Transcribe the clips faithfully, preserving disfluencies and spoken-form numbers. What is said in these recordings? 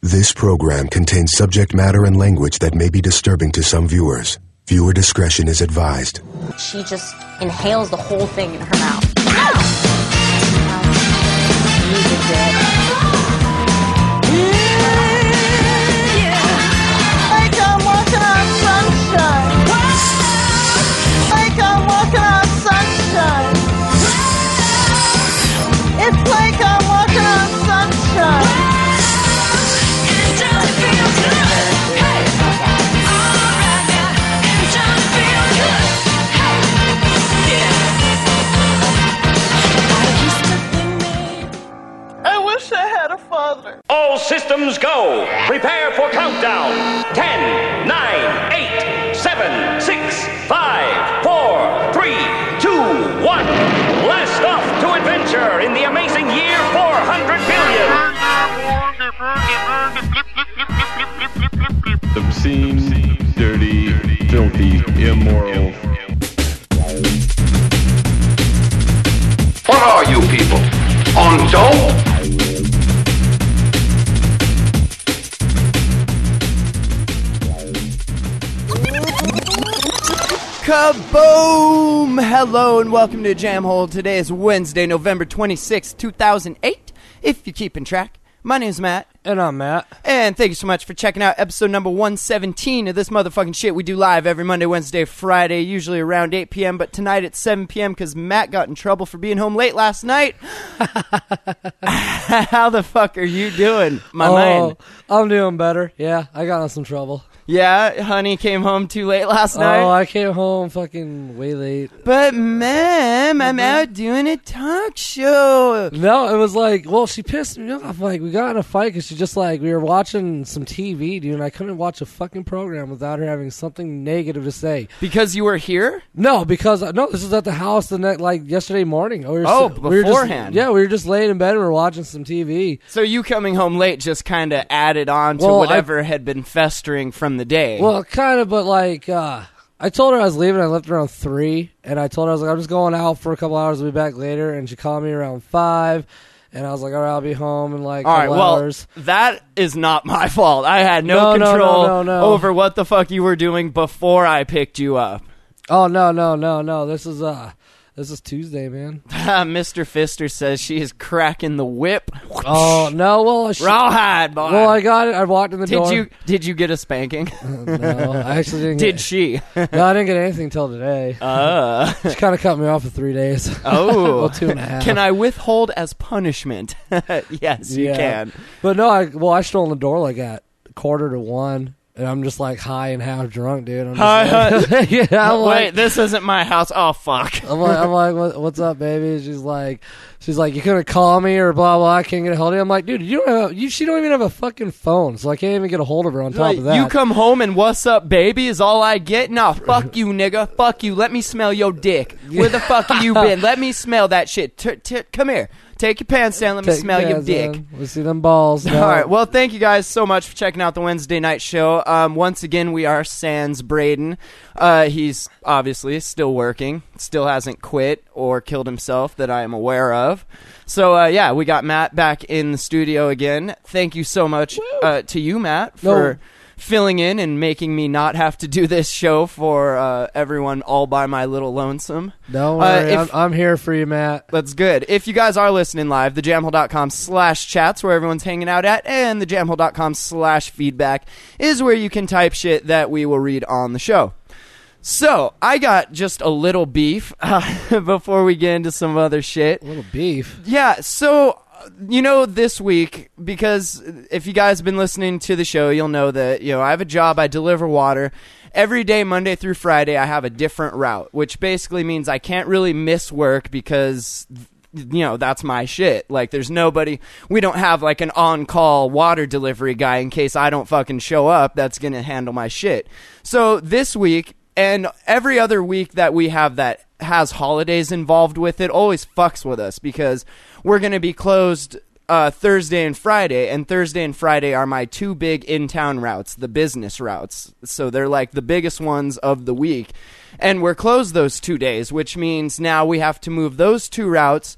This program contains subject matter and language that may be disturbing to some viewers. Viewer discretion is advised. She just inhales the whole thing in her mouth. Like I'm walking on sunshine. Like I'm walking on sunshine. It's like I'm walking on sunshine. I had a father. All systems go. Prepare for countdown. Ten, nine, eight, seven, six, five, four, three, two, one. Blast off to adventure in the amazing year four hundred billion. Obscene, dirty, filthy, immoral. What are you people? On dope? Kaboom! Hello and welcome to Jam Hole. Today is Wednesday, November twenty-sixth, two thousand eight. If you're keeping track, my name's Matt. And I'm Matt. And thank you so much for checking out episode number one seventeen of this motherfucking shit we do live every Monday, Wednesday, Friday, usually around eight p.m. But tonight it's seven p.m. because Matt got in trouble for being home late last night. How the fuck are you doing, my oh, man? I'm doing better. Yeah, I got in some trouble. Yeah, honey came home too late last night. Oh, I came home fucking way late. But, ma'am, I'm out doing a talk show. No, it was like, well, she pissed me off. Like, we got in a fight because she just like, we were watching some T V, dude, and I couldn't watch a fucking program without her having something negative to say. Because you were here? No, because, no, this was at the house the next, like, yesterday morning. We were oh, so, beforehand. We were just, yeah, we were just laying in bed and we were watching some T V. So you coming home late just kind of added on to well, whatever I, had been festering from the day. Well, kind of, but like, uh, I told her I was leaving. I left around three, and I told her I was like, I'm just going out for a couple hours. I'll be back later. And she called me around five, and I was like, all right, I'll be home in like a couple all right, well, hours. That is not my fault. I had no, no control no, no, no, no. over what the fuck you were doing before I picked you up. Oh no, no, no, no. This is uh. This is Tuesday, man. Mister Pfister says she is cracking the whip. Oh no! Well, she, rawhide, boy. Well, I got it. I walked in the did door. Did you Did you get a spanking? Uh, no, I actually didn't. Did get, she? No, I didn't get anything till today. Uh. She kind of cut me off for three days. Oh, well, two and a half. Can I withhold as punishment? Yes, you yeah. can. But no, I well, I stole in the door like at quarter to one. And I'm just like high and half drunk, dude. I'm just like, yeah, I'm Wait, like, this isn't my house. Oh fuck! I'm like, I'm like, what, what's up, baby? She's like, she's like, you couldn't call me or blah blah. I can't get a hold of you. I'm like, dude, you don't have, you. She don't even have a fucking phone, so I can't even get a hold of her. On top like, of that, you come home and what's up, baby? Is all I get? No, fuck you, nigga. Fuck you. Let me smell your dick. Where the fuck have you been? Let me smell that shit. T- t- come here. Take your pants down. Let me Take smell your your dick. down. We'll see them balls. No. All right. Well, thank you guys so much for checking out the Wednesday night show. Um, once again, we are sans Braden. Uh, he's obviously still working, still hasn't quit or killed himself that I am aware of. So, uh, yeah, we got Matt back in the studio again. Thank you so much uh, to you, Matt, for... No. filling in and making me not have to do this show for uh, everyone all by my little lonesome. Don't worry, uh, if, I'm, I'm here for you, Matt. That's good. If you guys are listening live, thejamhole.com slash chats where everyone's hanging out at, and thejamhole.com slash feedback is where you can type shit that we will read on the show. So, I got just a little beef uh, before we get into some other shit. A little beef? Yeah, so... You know, this week, because if you guys have been listening to the show, you'll know that, you know, I have a job, I deliver water. Every day, Monday through Friday, I have a different route, which basically means I can't really miss work because, you know, that's my shit. Like, there's nobody, we don't have, like, an on-call water delivery guy in case I don't fucking show up that's going to handle my shit. So, this week, and every other week that we have that has holidays involved with it always fucks with us because we're going to be closed uh, Thursday and Friday, and Thursday and Friday are my two big in-town routes, the business routes. So they're like the biggest ones of the week. And we're closed those two days, which means now we have to move those two routes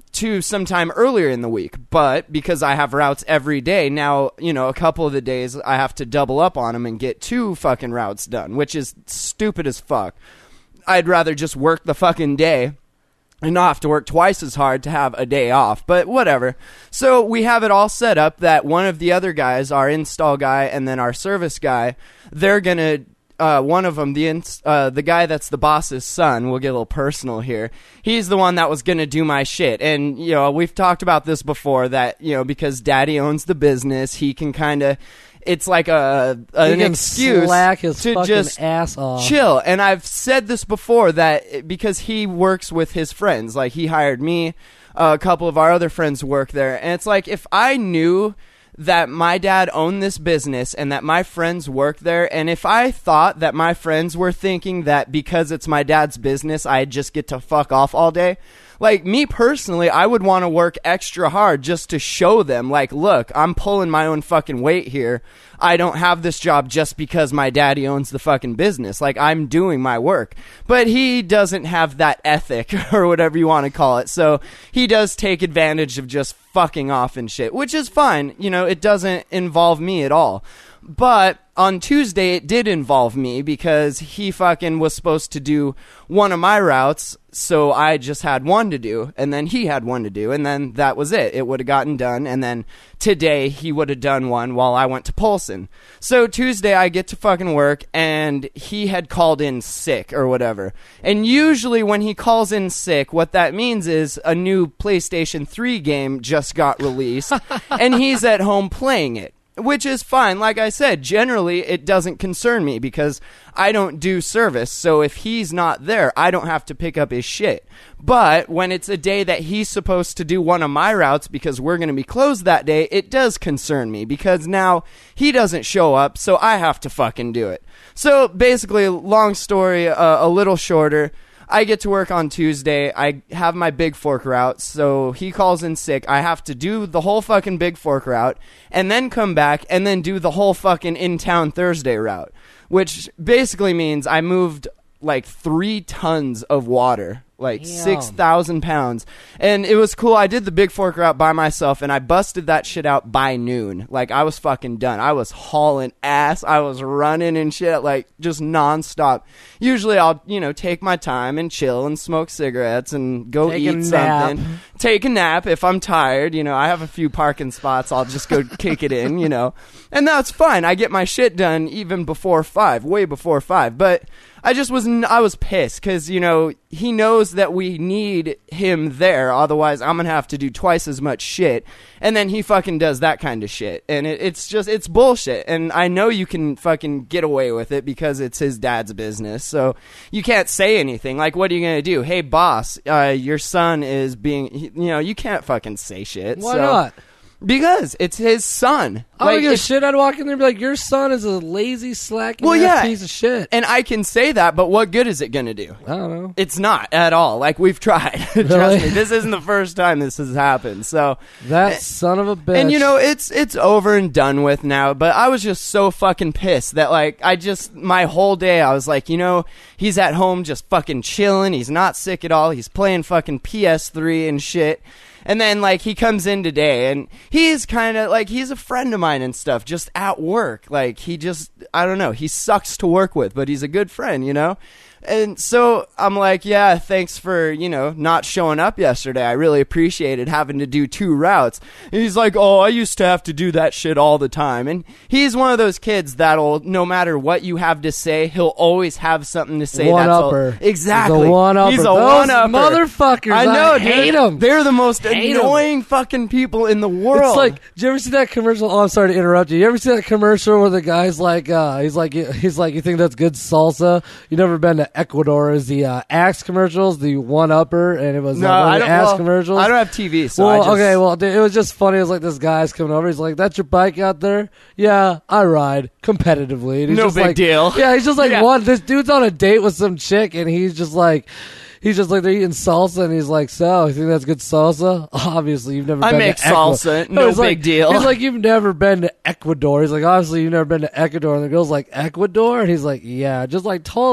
to sometime earlier in the week. But because I have routes every day, now, you know, a couple of the days I have to double up on them and get two fucking routes done, which is stupid as fuck. I'd rather just work the fucking day and not have to work twice as hard to have a day off, but whatever. So we have it all set up that one of the other guys, our install guy and then our service guy, they're going to, uh, one of them, the ins- uh, the guy that's the boss's son, we'll get a little personal here, he's the one that was going to do my shit. And, you know, we've talked about this before that, you know, because daddy owns the business, he can kind of, it's like a, a He an can excuse slack his to fucking just ass off. chill. And I've said this before that because he works with his friends, like he hired me, uh, a couple of our other friends work there, and it's like if I knew that my dad owned this business and that my friends work there, and if I thought that my friends were thinking that because it's my dad's business I just get to fuck off all day, like me personally, I would want to work extra hard just to show them, like, look, I'm pulling my own fucking weight here. I don't have this job just because my daddy owns the fucking business. Like, I'm doing my work. But he doesn't have that ethic or whatever you want to call it. So he does take advantage of just fucking off and shit, which is fine. You know, it doesn't involve me at all. But on Tuesday, it did involve me because he fucking was supposed to do one of my routes, so I just had one to do, and then he had one to do, and then that was it. It would have gotten done, and then today he would have done one while I went to Polson. So Tuesday, I get to fucking work, and he had called in sick or whatever. And usually when he calls in sick, what that means is a new PlayStation three game just got released, and he's at home playing it. Which is fine. Like I said, generally it doesn't concern me because I don't do service. So if he's not there, I don't have to pick up his shit. But when it's a day that he's supposed to do one of my routes because we're going to be closed that day, it does concern me because now he doesn't show up, so I have to fucking do it. So basically, long story, uh, a little shorter. I get to work on Tuesday. I have my big fork route, so he calls in sick. I have to do the whole fucking big fork route and then come back and then do the whole fucking in-town Thursday route, which basically means I moved like three tons of water, like Damn. six thousand pounds. And it was cool. I did the big fork route by myself, and I busted that shit out by noon. Like, I was fucking done. I was hauling ass. I was running and shit, like, just nonstop. Usually I'll, you know, take my time and chill and smoke cigarettes and go Take eat a nap. something. Take a nap if I'm tired. You know, I have a few parking spots. I'll just go kick it in, you know. And that's fine. I get my shit done even before five, way before five. But I just was, I was pissed because, you know, he knows that we need him there. Otherwise, I'm going to have to do twice as much shit. And then he fucking does that kind of shit. And it, it's just, it's bullshit. And I know you can fucking get away with it because it's his dad's business. So you can't say anything. Like, what are you going to do? Hey, boss, uh, your son is being, you know, you can't fucking say shit. Why so, not? Because it's his son. I don't Like, give a if- shit. I'd walk in there and be like, your son is a lazy, slacking Well, ass yeah. piece of shit. And I can say that, but what good is it going to do? I don't know. It's not at all. Like, we've tried. Trust Really? me, this isn't the first time this has happened. So That son of a bitch. And you know, it's it's over and done with now, but I was just so fucking pissed that, like, I just, my whole day I was like, you know, he's at home just fucking chilling, he's not sick at all, he's playing fucking P S three and shit. And then, like, he comes in today, and he's kind of, like, he's a friend of mine and stuff, just at work. Like, he just, I don't know, he sucks to work with, but he's a good friend, you know? And so I'm like, yeah, thanks for, you know, not showing up yesterday. I really appreciated having to do two routes. And he's like, oh, I used to have to do that shit all the time. And he's one of those kids that'll, no matter what you have to say, he'll always have something to say. One-upper. That's all, exactly. He's a one-upper. He's a Those one-upper. motherfuckers, I know, I dude. hate 'em. They're the most Hate 'em. annoying fucking people in the world. It's like, did you ever see that commercial? Oh, I'm sorry to interrupt you. You ever see that commercial where the guy's like, uh, he's like, he's like, you think that's good salsa? You never been to Ecuador? Is the uh, Axe commercials, the one upper, and it was no, uh, one I of the don't, Axe well, commercials. I don't have T V, so well, I just, okay, well, dude, it was just funny. It was like this guy's coming over. He's like, "That's your bike out there? Yeah, I ride competitively." And he's No just big like, deal. Yeah, he's just like, Yeah. "What? This dude's on a date with some chick, and he's just like." He's just like, they're eating salsa, and he's like, so, you think that's good salsa? Obviously, you've never I been make to Ecuador. salsa, no he's like- big deal. He's like, you've never been to Ecuador. He's like, obviously, you've never been to Ecuador. And the girl's like, Ecuador? And he's like, yeah, just like totally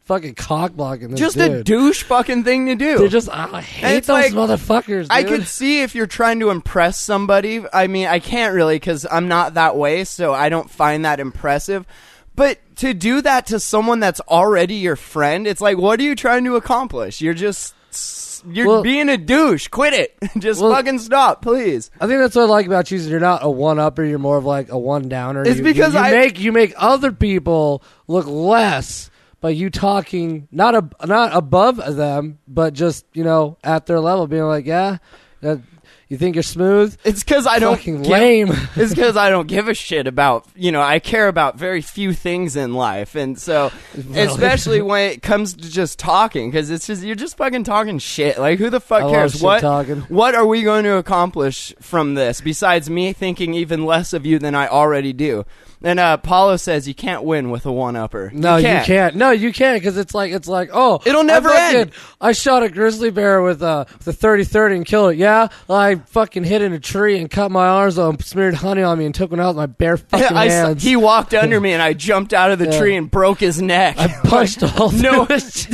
fucking cock blocking this Just dude. a douche fucking thing to do. They're just, I hate It's those like- motherfuckers, dude. I could see if you're trying to impress somebody. I mean, I can't really because I'm not that way, so I don't find that impressive. But to do that to someone that's already your friend, it's like, what are you trying to accomplish? You're just, you're Well- being a douche. Quit it. Just Well- fucking stop, please. I think that's what I like about you. Is you're not a one-upper. You're more of like a one-downer. It's You- because you, you I- make you make other people look less by you talking not ab- not above them, but just you know at their level, being like, yeah, that, you think you're smooth. It's because I don't Fucking give- lame. It's because I don't give a shit about, you know, I care about very few things in life. And so, Really? especially when it comes to just talking, because it's just, you're just fucking talking shit. Like, who the fuck I love cares? shit What, talking. what are we going to accomplish from this besides me thinking even less of you than I already do? And uh, Paulo says you can't win with a one-upper. No, you you can't. can't. No, you can't because it's like it's like oh, It'll never I fucking- end. I shot a grizzly bear with a with a thirty thirty and killed it. Yeah, I fucking hit in a tree and cut my arms off, and smeared honey on me, and took one out with my bare fucking I, hands. he walked under me and I jumped out of the Yeah. tree and broke his neck. I punched all No. through his-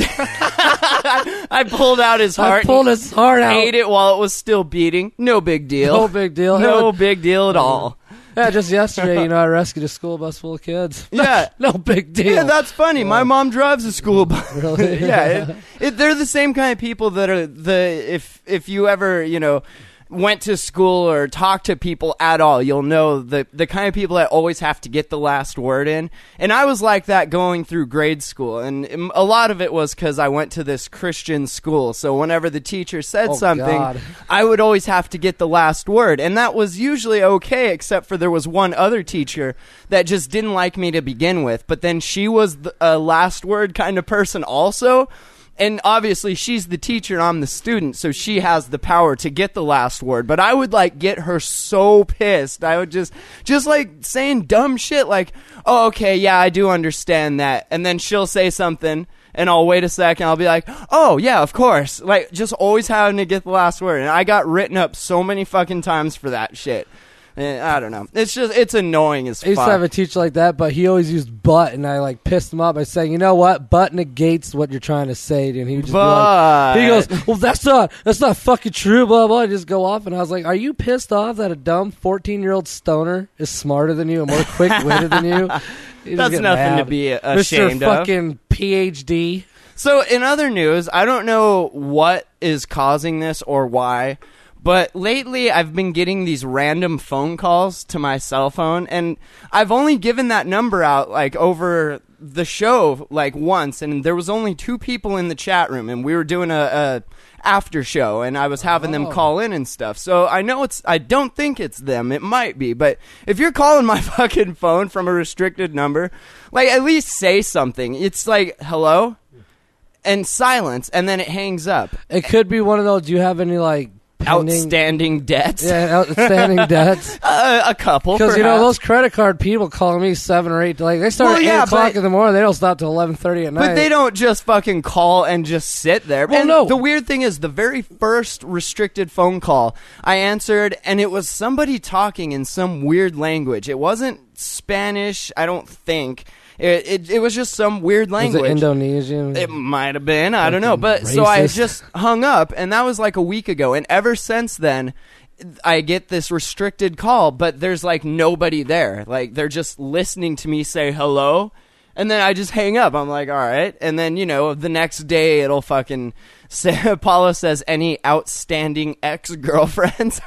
I pulled out his heart. I pulled and his heart out. ate it while it was still beating. No big deal. No big deal. No It was- big deal at all. Yeah, just yesterday, you know, I rescued a school bus full of kids. Yeah. no big deal. Yeah, that's funny. My mom drives a school bus. Really? yeah, it, it, they're the same kind of people that are the if if you ever you know went to school or talked to people at all, you'll know the the kind of people that always have to get the last word in. And I was like that going through grade school, and a lot of it was because I went to this Christian school. So whenever the teacher said Oh, something, God. I would always have to get the last word, and that was usually okay, except for there was one other teacher that just didn't like me to begin with. But then she was the, a last word kind of person also. And obviously she's the teacher and I'm the student, so she has the power to get the last word. But I would like get her so pissed. I would just just like saying dumb shit like, "Oh, okay, yeah, I do understand that." And then she'll say something and I'll wait a second. I'll be like, "Oh, yeah, of course." Like just always having to get the last word. And I got written up so many fucking times for that shit. And I don't know. It's just it's annoying as I used fuck. to have a teacher like that, but he always used "but," and I like pissed him off by saying, "You know what? But negates what you're trying to say." And he would just But. be like, he goes, "Well, that's not that's not fucking true." Blah blah. And just go off, and I was like, "Are you pissed off that a dumb fourteen year old stoner is smarter than you and more quick witted than you?" You just That's get nothing mad. to be ashamed Mister of. Fucking P H D. So in other news, I don't know what is causing this or why, but lately I've been getting these random phone calls to my cell phone, and I've only given that number out like over the show like once, and there was only two people in the chat room, and we were doing a, a after show, and I was having them call in and stuff. So I know it's, I don't think it's them. It might be, but if you're calling my fucking phone from a restricted number, like at least say something. It's like, hello? And silence, and then it hangs up. It could be one of those. Do you have any like pending, Outstanding debts? Yeah, outstanding debts. Uh, a couple, Because you know perhaps. those credit card people calling me seven or eight, like they start Well, at yeah, eight o'clock but- in the morning. They don't stop till eleven thirty at night. But they don't just fucking call and just sit there. Well, and no. The weird thing is, the very first restricted phone call I answered, and it was somebody talking in some weird language. It wasn't Spanish, I don't think. It it, it was just some weird Was language. it Indonesian? It might have been. I don't know. But Fucking so I racist. just hung up, and that was like a week ago. And ever since then, I get this restricted call, but there's like nobody there. Like they're just listening to me say hello, and then I just hang up. I'm like, all right. And then, you know, the next day it'll fucking say, Paula says, any outstanding ex-girlfriends?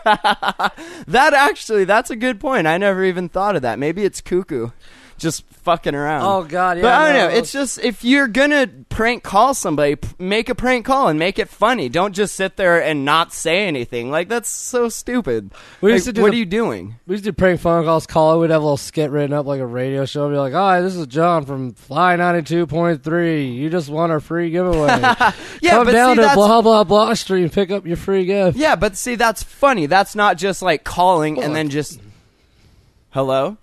That actually, that's a good point. I never even thought of that. Maybe it's cuckoo. Just fucking around. Oh, God, yeah, But I don't no, know. It's just, if you're gonna prank call somebody, p- make a prank call and make it funny. Don't just sit there and not say anything. Like, that's so stupid. We Like, used to do what the- are you doing? We used to do prank phone calls. Call it. We'd have a little skit written up like a radio show. Be like, "Hi, this is John from Fly ninety-two point three. You just won our free giveaway. Yeah, Come but down see, to that's- blah blah blah street and pick up your free gift." Yeah, but see, that's funny. That's not just like calling and then just, hello?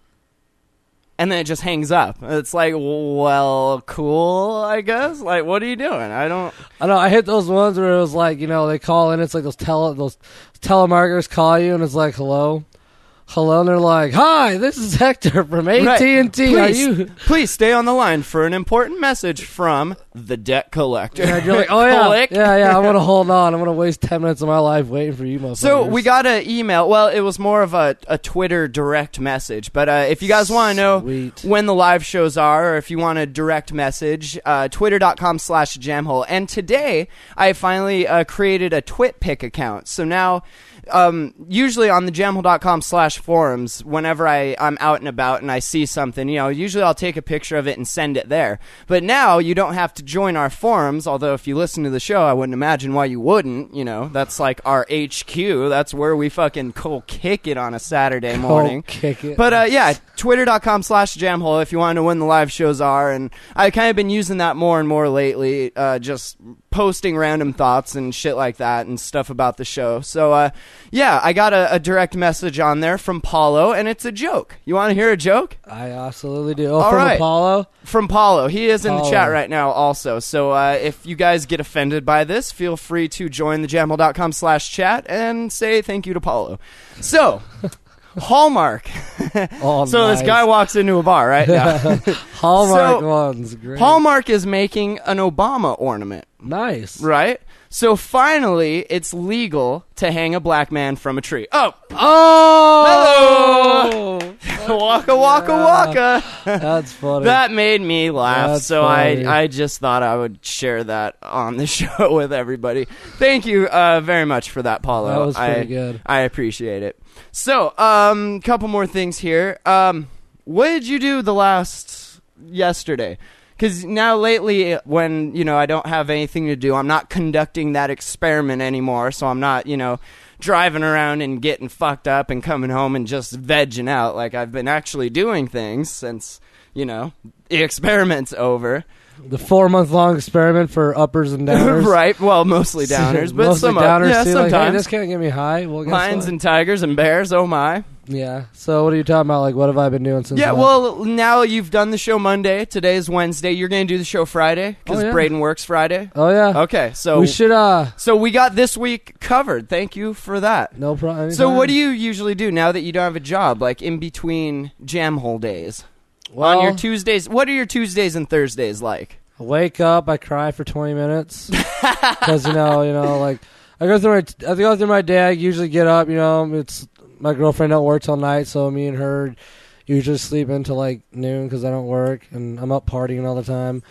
And then it just hangs up. It's like, well, cool, I guess. Like, what are you doing? I don't. I know. I hit those ones where it was like, you know, they call in. It's like those tele those telemarketers call you, and it's like, "Hello, hello," and they're like, "Hi, this is Hector from A T and T. Are Please, you?" please stay on the line for an important message from the debt collector. Yeah, you're like, oh yeah, Click. yeah, yeah. I'm gonna hold on. I'm gonna waste ten minutes of my life waiting for you, motherfuckers. So we got an email. Well, it was more of a, a Twitter direct message. But uh, if you guys want to know Sweet. when the live shows are, or if you want a direct message, uh, twitter.com slash jamhole. And today, I finally uh, created a TwitPic account. So now, um, usually on the jamhole.com slash forums, whenever I, I'm out and about and I see something, you know, usually I'll take a picture of it and send it there. But now you don't have to join our forums, although if you listen to the show, I wouldn't imagine why you wouldn't. You know, that's like our H Q. That's where we fucking cold kick it on a Saturday morning. Cold kick it. But uh, yeah, twitter.com slash jamhole if you want to know when the live shows are. And I've kind of been using that more and more lately, uh, just posting random thoughts and shit like that and stuff about the show. So uh, yeah, I got a, a direct message on there from Paulo, and it's a joke. You want to hear a joke? I absolutely do. Oh, All from right. Apollo? From Paulo. He is in the Paulo. chat right now also. So uh, if you guys get offended by this, feel free to join the jamhole.com slash chat and say thank you to Paulo. So, Hallmark. Oh, so nice. this guy walks into a bar right now. Hallmark So, ones. Great. Hallmark is making an Obama ornament, Nice. right? So finally, it's legal to hang a black man from a tree. Oh! Oh! Hello! Waka waka waka. That's funny. That made me laugh, That's so funny. I, I just thought I would share that on the show with everybody. Thank you uh, very much for that, Paulo. That was pretty I, good. I appreciate it. So, um, couple more things here. Um, what did you do the last yesterday? Because now lately, when, you know, I don't have anything to do, I'm not conducting that experiment anymore, so I'm not, you know, driving around and getting fucked up and coming home and just vegging out. Like, I've been actually doing things since, you know, the experiment's over. The four-month-long experiment for uppers and downers. Right, well, mostly downers, but Mostly some up- downers. yeah, See, like, hey, sometimes. this can't get me high. Well, guess Lions what? and tigers and bears, oh my. Yeah. So what are you talking about? Like, what have I been doing since Yeah, then? well, now you've done the show Monday. Today's Wednesday. You're going to do the show Friday because Oh, yeah. Braden works Friday. Oh, yeah. Okay, so we should, uh... so we got this week covered. Thank you for that. No problem. So what do you usually do now that you don't have a job, like in between jam hole days? Well, On your Tuesdays, what are your Tuesdays and Thursdays like? I wake up, I cry for twenty minutes. Because, you know, you know, like... I go through my... I go through my day. I usually get up, you know, it's... My girlfriend don't work till night, so me and her usually sleep until like noon because I don't work, and I'm up partying all the time.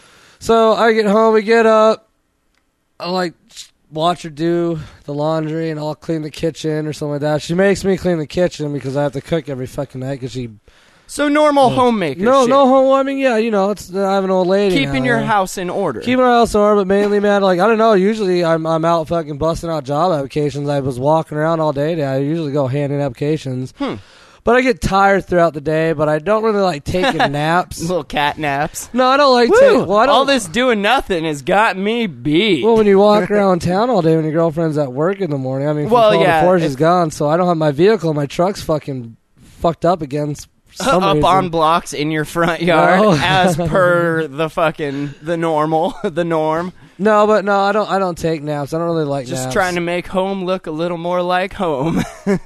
So I get home, we get up, I like watch her do the laundry, and I'll clean the kitchen or something like that. She makes me clean the kitchen because I have to cook every fucking night because she... So normal homemaker No, shit. no home. I mean, yeah, you know, it's I have an old lady. Keeping now, your yeah. house in order. Keeping our house in order, but mainly, man, like, I don't know, usually I'm I'm out fucking busting out job applications. I was walking around all day today. I usually go handing applications. Hmm. But I get tired throughout the day, but I don't really like taking naps. Little cat naps. No, I don't like Woo! taking... Well, I don't, All this doing nothing has got me beat. well, when you walk around town all day when your girlfriend's at work in the morning, I mean, from Well, twelve yeah, to four, if- she's gone, so I don't have my vehicle. My truck's fucking fucked up again. for some up reason. on blocks in your front yard No. as per the fucking the normal the norm. No, but no, I don't. I don't take naps. I don't really like Just naps. trying to make home look a little more like home.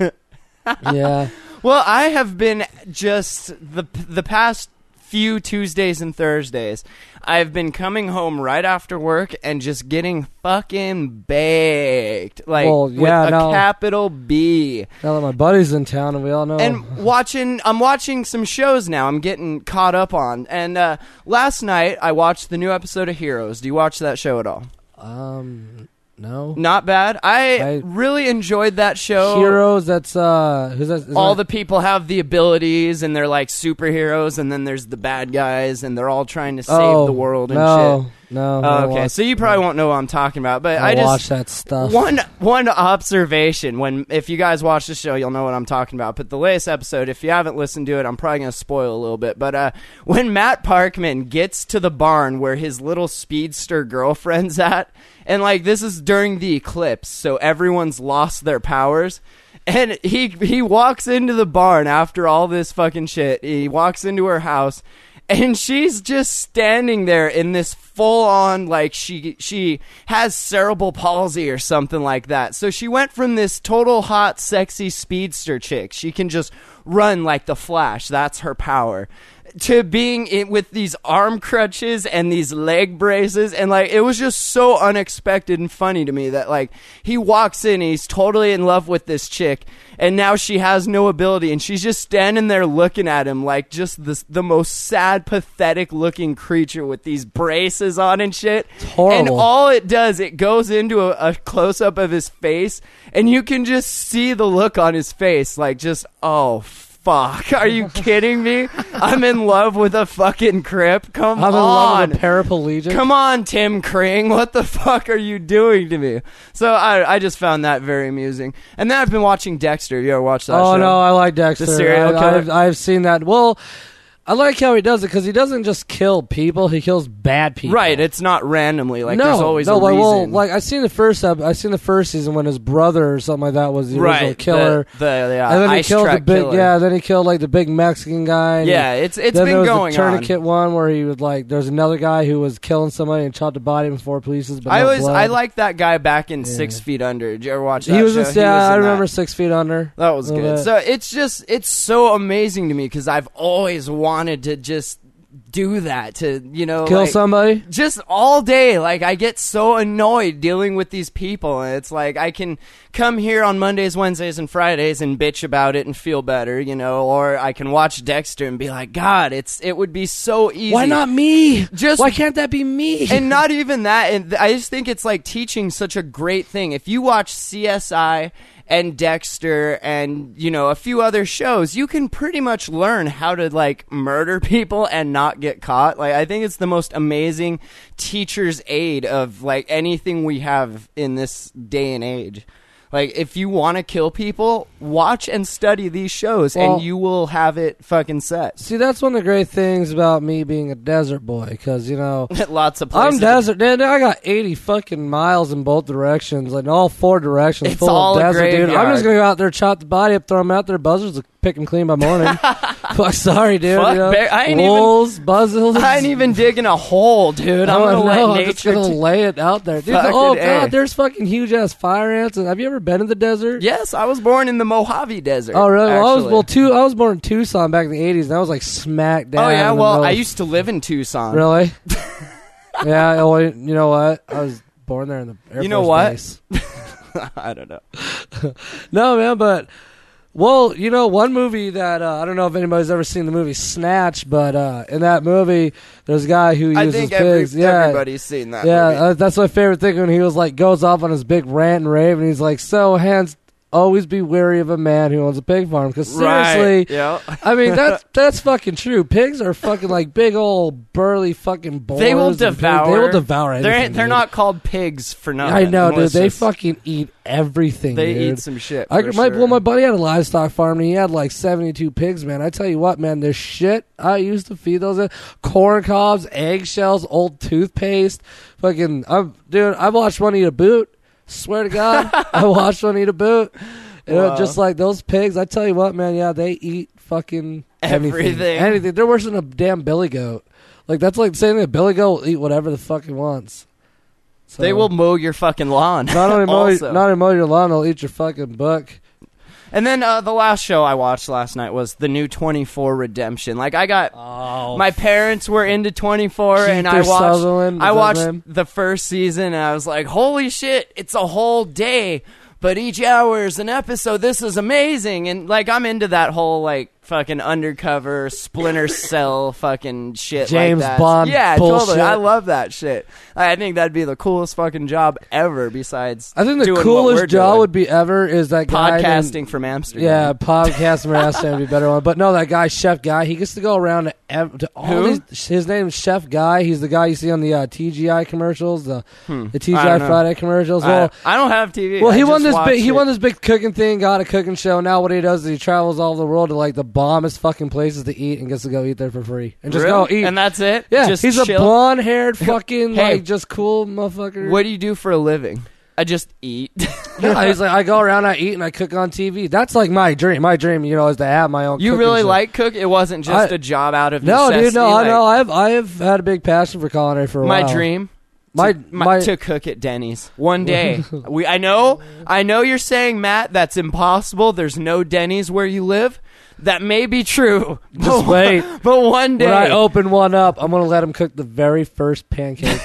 Yeah. Well, I have been just the the past few Tuesdays and Thursdays, I've been coming home right after work and just getting fucking baked. Like, Well, yeah, with a no. capital B. Now that my buddy's in town and we all know. And watching, I'm watching some shows now. I'm getting caught up on. And uh, last night I watched the new episode of Heroes. Do you watch that show at all? um, no. Not bad. I, I- really enjoyed that show. Heroes. That's uh, who's that? Is All that- the people have the abilities, and they're like superheroes, and then there's the bad guys, and they're all trying to save oh, the world and no, shit. No, Oh, no. okay, so you probably won't know what I'm talking about, but I I just watch that stuff. one one observation. When if you guys watch the show, you'll know what I'm talking about. But the latest episode, if you haven't listened to it, I'm probably gonna spoil a little bit. But uh, when Matt Parkman gets to the barn where his little speedster girlfriend's at, and like this is during the eclipse, so everyone's lost their powers. And he he walks into the barn after all this fucking shit. He walks into her house, and she's just standing there in this full-on, like, she she has cerebral palsy or something like that. So she went from this total hot, sexy speedster chick. She can just run like the Flash. That's her power. to being in with these arm crutches and these leg braces, and like it was just so unexpected and funny to me that like he walks in, he's totally in love with this chick, and now she has no ability, and she's just standing there looking at him like just this the most sad, pathetic looking creature with these braces on and shit. It's horrible. And all it does, it goes into a, a close up of his face, and you can just see the look on his face, like just oh. Fuck, are you kidding me? I'm in love with a fucking Crip. Come I'm on. in love with a paraplegic. Come on, Tim Kring. What the fuck are you doing to me? So I I just found that very amusing. And then I've been watching Dexter. You ever watch that oh, show? no, I like Dexter. The serial I, killer? I've, I've seen that. Well, I like how he does it because he doesn't just kill people; he kills bad people. Right, it's not randomly. Like no, there's always no, a like, reason. well, like I seen the first ep- I seen the first season when his brother or something like that was the original right, killer. The, the yeah, and then he ice killed the truck big killer. yeah. Then he killed like the big Mexican guy. and Yeah, it's it's then been there was going the tourniquet on. one where he was like, there's another guy who was killing somebody and chopped the body before police. But I no was blood. I like that guy back in Yeah. Six Feet Under. Did you ever watch that He was show? in, yeah, was in I remember that. Six Feet Under. That was a little good. bit. So it's just it's so amazing to me because I've always wanted to just do that to you know Kill like, somebody. just all day. Like I get so annoyed dealing with these people, and it's like I can come here on Mondays, Wednesdays, and Fridays and bitch about it and feel better, you know, or I can watch Dexter and be like, God, it's it would be so easy. Why not me? Just Why can't that be me? and not even that. And I just think it's like teaching such a great thing. If you watch C S I and Dexter and, you know, a few other shows, you can pretty much learn how to like murder people and not get caught. Like I think it's the most amazing teacher's aid of like anything we have in this day and age. Like, if you want to kill people, watch and study these shows, Well, and you will have it fucking set. See, that's one of the great things about me being a desert boy, because, you know, Lots of I'm places. desert. Dude, I got eighty fucking miles in both directions, like in all four directions, It's full all of a desert, dude. I'm graveyard. just gonna go out there, chop the body up, throw them out there. Buzzards will pick them clean by morning. Fuck, sorry, dude. Fuck, you know? bear- I ain't even- Wolves, buzzards. I ain't even digging a hole, dude. I'm Oh, gonna no, let I'm nature. just gonna t- lay it out there, dude. Fucking Oh A. god, there's fucking huge ass fire ants. Have you ever been in the desert? Yes, I was born in the Mojave Desert. Oh really? Well, I was actually. well, two. I was born in Tucson back in the eighties, and I was like smack down. Oh yeah, in the well, middle I of- used to live in Tucson. Really? Yeah. Well, you know what? I was born there in the Air You know Force what? Base. I don't know. No, man, but well, you know, one movie that uh, I don't know if anybody's ever seen the movie Snatch, but uh, in that movie, there's a guy who uses I think every, pigs. yeah, everybody's seen that. yeah, movie. uh, that's my favorite thing when he was like goes off on his big rant and rave, and he's like, "So, hands, always be wary of a man who owns a pig farm." Because seriously, Right. Yeah. I mean that's that's fucking true. Pigs are fucking like big old burly fucking boars. They will and pigs. devour. They will devour anything. They're they're dude. not called pigs for nothing. I know, dude. Let's They just- fucking eat everything. They dude. eat some shit. I, for my, sure. well, my buddy had a livestock farm, and he had like seventy-two pigs, man. I tell you what, man, there's shit I used to feed those. Corn cobs, eggshells, old toothpaste. Fucking, I'm, dude, I watched one eat a boot. Swear to God, I watched one eat a boot. You know, Wow. just like those pigs, I tell you what, man, yeah, they eat fucking anything. Everything. Anything. They're worse than a damn billy goat. Like, that's like saying that a billy goat will eat whatever the fuck it wants. So, They will mow your fucking lawn. not only mow, also. not only mow your lawn, they'll eat your fucking book. And then uh, the last show I watched last night was the new twenty-four Redemption. Like I got, Oh, my parents were into twenty-four, and I Kiefer watched. Sutherland, I is that watched his name? the first season, and I was like, "Holy shit! It's a whole day, but each hour is an episode. This is amazing!" And like, I'm into that whole like fucking undercover Splinter Cell fucking shit. James like that. Bond Yeah, bullshit. totally. I love that shit. I think that'd be the coolest fucking job ever. Besides, I think the doing what coolest we're job doing. would be ever is that guy podcasting named- from Amsterdam. Yeah, podcasting from Amsterdam would be a better one. But no, that guy, Chef Guy, he gets to go around to, ev- to all Who? these. His name's Chef Guy. He's the guy you see on the uh, T G I commercials, the Hmm. the T G I I don't know. Friday commercials. I, Well, I don't have T V. well, I he won just this watch big. He it. won this big cooking thing. Got a cooking show. Now what he does is he travels all over the world to like the bombest fucking places to eat and gets to go eat there for free and just Really? go eat. and that's it. yeah, just he's chill. a blonde haired fucking Hey. like just cool motherfucker. What do you do for a living? I just eat. Yeah, he's like, I go around, I eat, and I cook on T V. That's like my dream. My dream, you know, is to have my own. You cooking really show. like cook? It wasn't just I- a job out of No, necessity. dude, no, I like, know. I've I've had a big passion for culinary for a My while. dream. My to, my, my to cook at Denny's one day. we I know I know you're saying, Matt, that's impossible. There's no Denny's where you live. That may be true. Just wait. But one day, When I open one up, I'm going to let him cook the very first pancake.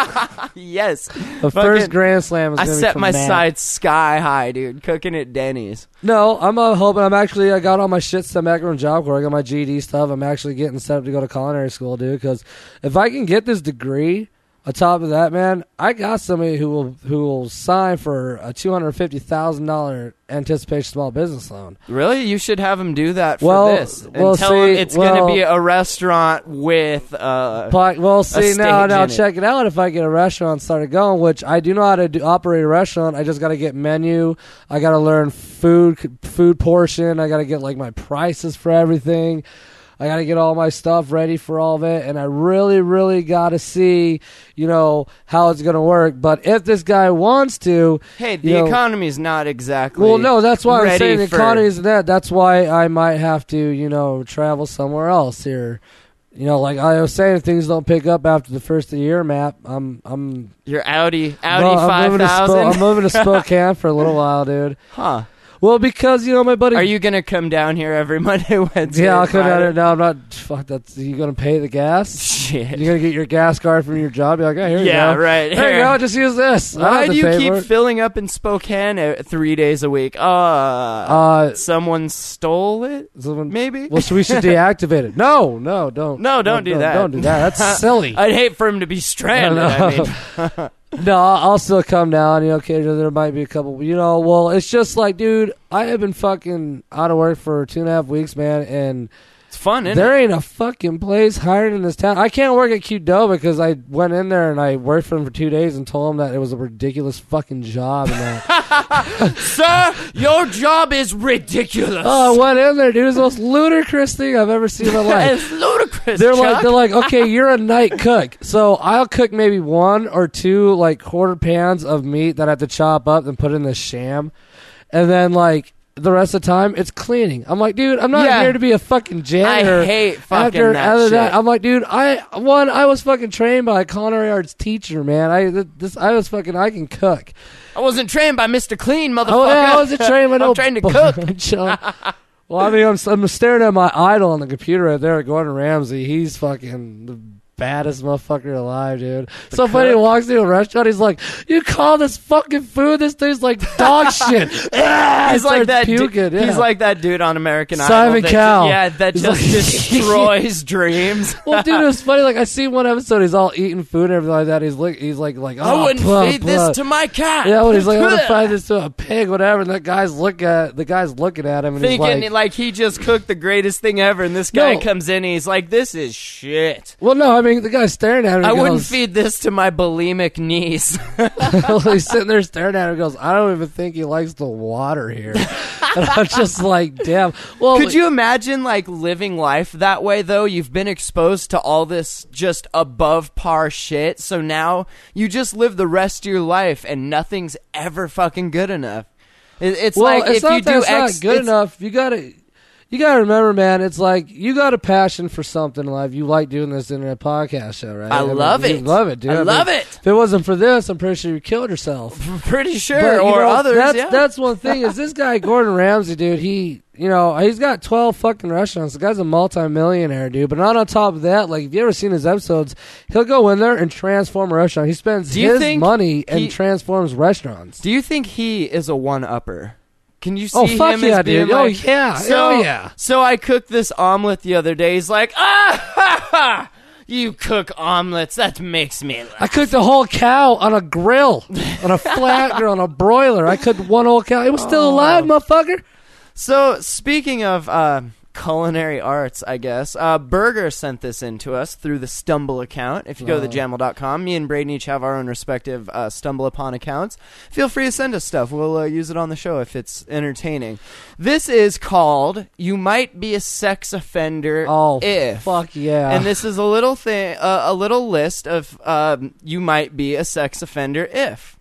yes, The first Grand Slam is I going to be set from my Matt. sights sky high, dude. Cooking at Denny's. No, I'm uh, hoping. I'm actually. I got all my shit set back on Job Corps. I got my G E D stuff. I'm actually getting set up to go to culinary school, dude. Because if I can get this degree, on top of that, man, I got somebody who will who will sign for a two hundred fifty thousand dollar anticipation small business loan. Really? You should have him do that for Well, this. And well, tell see, him it's well- going to be a restaurant with. Uh, But well, see stage now, now in it. check it out. If I get a restaurant started going, which I do know how to do, operate a restaurant, I just got to get menu. I got to learn food food portion. I got to get like my prices for everything. I got to get all my stuff ready for all of it, and I really, really got to see, you know, how it's going to work. But if this guy wants to, hey, the you know, economy's not exactly. well, no, that's why I'm ready saying the for- economy is that. That's why I might have to, you know, travel somewhere else here. You know, like I was saying, if things don't pick up after the first of the year, Matt, I'm, I'm, Your Audi, Audi well, I'm five moving to Spo- thousand. I'm moving to Spokane for a little while, dude. Huh? Well, because you know my buddy. Are you gonna come down here every Monday, Wednesday? Yeah, I'll and come down Friday? here. No, I'm not. Fuck, that's you gonna pay the gas? Shit. You gonna get your gas card from your job? You're like, oh, here Yeah, you go. right. There you Here. go. Just use this. I don't Why have do to you pay keep for it. filling up in Spokane uh, three days a week? Uh, Uh, someone stole it. someone- Maybe. Well, so we should deactivate it. No, no, don't. No, don't do that. Don't do that. That's silly. I'd hate for him to be stranded. I mean, No, I'll I'll still come down. You know, occasionally there might be a couple. You know, well, it's just like, dude, I have been fucking out of work for two and a half weeks, man, and it's fun, isn't there it? ain't a fucking place hired in this town. I can't work at Qdoba because I went in there and I worked for them for two days and told them that it was a ridiculous fucking job. And that. Sir, your job is ridiculous. Oh, I went in there, dude. It was the most ludicrous thing I've ever seen in my life. It's ludicrous. They're Chuck. like, they're like, okay, you're a night cook, so I'll cook maybe one or two like quarter pans of meat that I have to chop up and put in the sham, and then like the rest of the time it's cleaning. I'm like, dude, I'm not Yeah. here to be a fucking janitor. I hate fucking After that other than shit. I'm like, dude, I one I was fucking trained by a culinary arts teacher, man. I this I was fucking I can cook. I wasn't trained by Mister Clean, motherfucker. Oh yeah, I wasn't trained by I'm no trained to cook. bunch of- Well, I mean, I'm, I'm staring at my idol on the computer right there, Gordon Ramsay. He's fucking the baddest motherfucker alive, dude. So funny, he walks into a restaurant, he's like, you call this fucking food? This thing's like dog shit. Ah, He's like starts that. du- puking, yeah. He's like that dude on American Simon Idol. that Cowell. ju- yeah, that He's just like- destroys dreams. Well, dude, it was funny. Like, I see one episode, he's all eating food and everything like that. He's like, he's like, like, oh, I wouldn't blah, feed blah. this to my cat. Yeah, when he's like, I'm gonna feed this to a pig, whatever. And that guy's look at the guy's looking at him and Thinking he's like, like, he just cooked the greatest thing ever, and this guy No. comes in, and he's like, "This is shit. well, no, I mean, the guy's staring at him. I and wouldn't goes, feed this to my bulimic niece." He's sitting there staring at him and goes, I don't even think he likes the water here. And I'm just like, damn. Well, Could you imagine like living life that way though? You've been exposed to all this just above par shit, so now you just live the rest of your life and nothing's ever fucking good enough. It, it's well, like it's if not you that do it's X, not good it's- enough. You gotta, you gotta remember, man. It's like you got a passion for something in life. You like doing this internet podcast show, right? I mean, love you it. love it, dude. I mean, love it. If it wasn't for this, I'm pretty sure you killed yourself. Pretty sure, But, you or know, others. That's yeah. that's one thing. Is this guy Gordon Ramsay, dude? He, you know, he's got twelve fucking restaurants. The guy's a multi-millionaire, dude. But not on top of that, like if you ever seen his episodes, he'll go in there and transform a restaurant. He spends Do you his think money and he- transforms restaurants. Do you think he is a one-upper? Can you see Oh, fuck him yeah, as being dude. Oh, like, yeah. So, Oh, yeah. So I cooked this omelet the other day. He's like, ah, ha, ha, you cook omelets. That makes me laugh. I cooked a whole cow on a grill, on a flat grill, on a broiler. I cooked one whole cow. It was still Oh. alive, motherfucker. So speaking of uh, culinary arts, I guess, uh, Burger sent this in to us through the Stumble account. If you go to the jamel dot com, me and Braden each have our own respective uh, Stumble Upon accounts. Feel free to send us stuff. We'll uh, use it on the show if it's entertaining. This is called "You Might Be a Sex Offender Oh, If." fuck yeah. And this is a little thing, uh, a little list of um, you might be a sex offender if.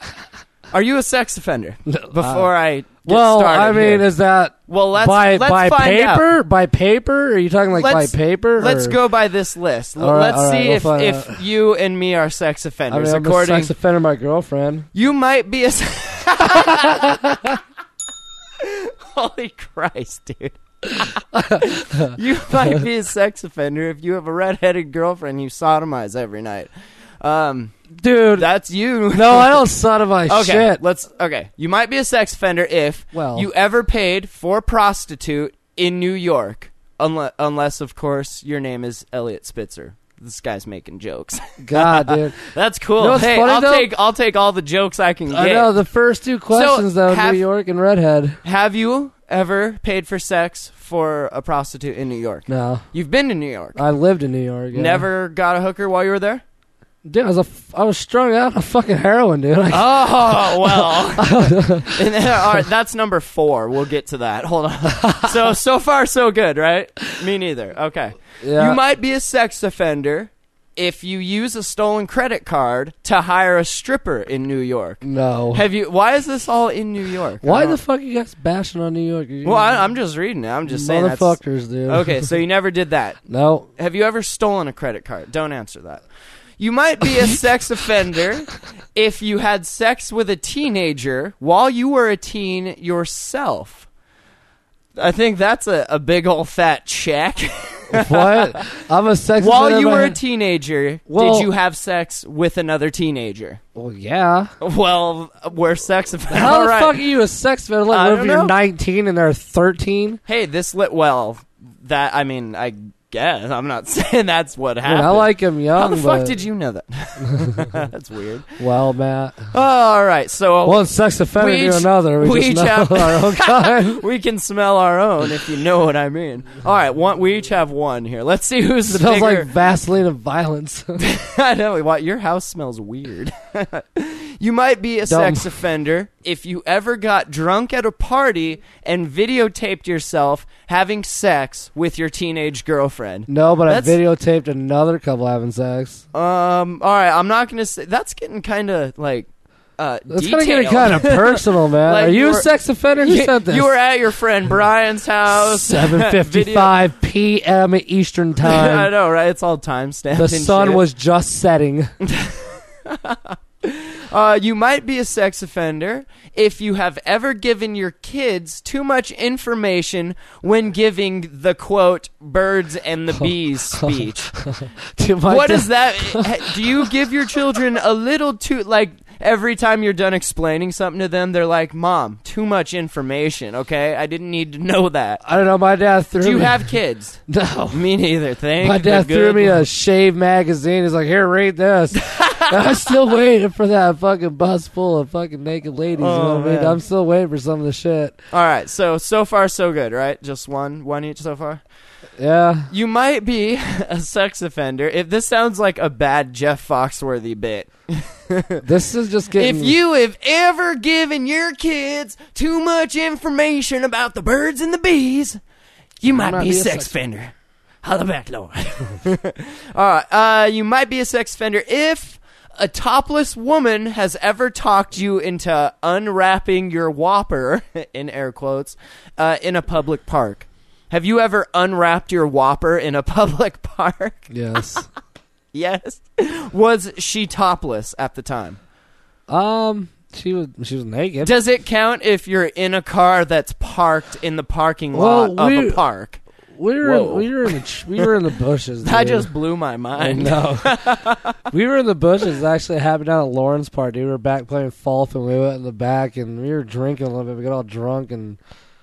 Are you a sex offender? Before I get well, started I mean, here. is that Well, let's- by let's by find paper? By paper? Are you talking like Let's- by paper? Let's or- go by this list. L- All right, let's all right, see we'll if, find if out. you and me are sex I offenders. mean, I'm a According, sex offender, my girlfriend. you might be a. se- Holy Christ, dude! You might be a sex offender if you have a redheaded girlfriend you sodomize every night. Um, Dude, that's you. No, I don't sodomize okay, shit. Let's. Okay, you might be a sex offender if Well. you ever paid for a prostitute in New York, unless, unless of course your name is Elliot Spitzer. This guy's making jokes. God, dude, that's cool. You know what's hey, funny, I'll though? take I'll take all the jokes I can get. I know the first two questions So, though, have- New York and redhead. Have you ever paid for sex for a prostitute in New York? No, You've been to New York. I lived in New York. Yeah. Never got a hooker while you were there? Dude, I was a f- I was strung out on fucking heroin, dude. I, Oh, well. And then, all right, that's number four. We'll get to that. Hold on. So, so far, so good, right? Me neither. Okay. Yeah. You might be a sex offender if you use a stolen credit card to hire a stripper in New York. No. Have you? Why is this all in New York? I Why don't- the fuck you guys bashing on New York? You Well, I, I'm just reading it. I'm just saying that's... motherfuckers, dude. Okay, so you never did that. No. Have you ever stolen a credit card? Don't answer that. You might be a sex offender if you had sex with a teenager while you were a teen yourself. I think that's a, a big old fat check. What? I'm a sex While offender, you were a but- teenager, Well- did you have sex with another teenager? Well, yeah. Well, we're sex offenders. How All the right. fuck are you a sex offender? Like, I what don't if you're know. nineteen and they're thirteen? Hey, this lit well. That I mean, I guess I'm not saying that's what I, mean, happened. I like him young. How the fuck but- did you know that? That's weird. Well, Matt. Oh, all right, so One sex offender we to each- another. We, we just each know have our own kind. we can smell our own if you know what I mean. All right, one, we each have one here. Let's see who's the Smells bigger. like Vaseline of violence. I know what your house smells weird. You might be a Dumb. sex offender if you ever got drunk at a party and videotaped yourself having sex with your teenage girlfriend. No, but That's- I videotaped another couple having sex. Um. All right, I'm not gonna say that's getting kind of like. Uh, That's gonna get detailed. kind of personal, man. Like Are you, you a were- sex offender? Who You, said this? you were at your friend Brian's house. seven fifty-five p.m. Eastern Video- I time. know, right? It's all time stamped. The and sun shit. was just setting. Uh, you might be a sex offender if you have ever given your kids too much information when giving the quote "birds and the bees" speech. Dude, my What dad- is that? Do you give your children a little too like? Every time you're done explaining something to them, they're like, "Mom, too much information, okay? I didn't need to know that." I don't know. My dad threw Do you me. have kids? No. Me neither. Thank My dad the threw good me Lord. a Shave magazine. He's like, "Here, read this." I'm still waiting for that fucking bus full of fucking naked ladies. you Oh, know what I mean? man. I'm still waiting for some of the shit. All right, so so far so good, right? Just one, one each so far. Yeah. You might be a sex offender if this sounds like a bad Jeff Foxworthy bit. This is just getting. If you have ever given your kids too much information about the birds and the bees, you might, be a sex offender. Holla back, Lord. All right, uh, you might be a sex offender if a topless woman has ever talked you into unwrapping your whopper, in air quotes, uh, in a public park. Have you ever unwrapped your whopper in a public park? Yes. Yes. Was she topless at the time? Um, she was she was naked. Does it count if you're in a car that's parked in the parking Well, lot of we- a park? we were Whoa. in, we were in the tr- we were in the bushes. That dude. just blew my I mind. know. We were in the bushes. It actually happened down at Lawrence Park. Dude. We were back playing golf, and we went in the back, and we were drinking a little bit. We got all drunk, and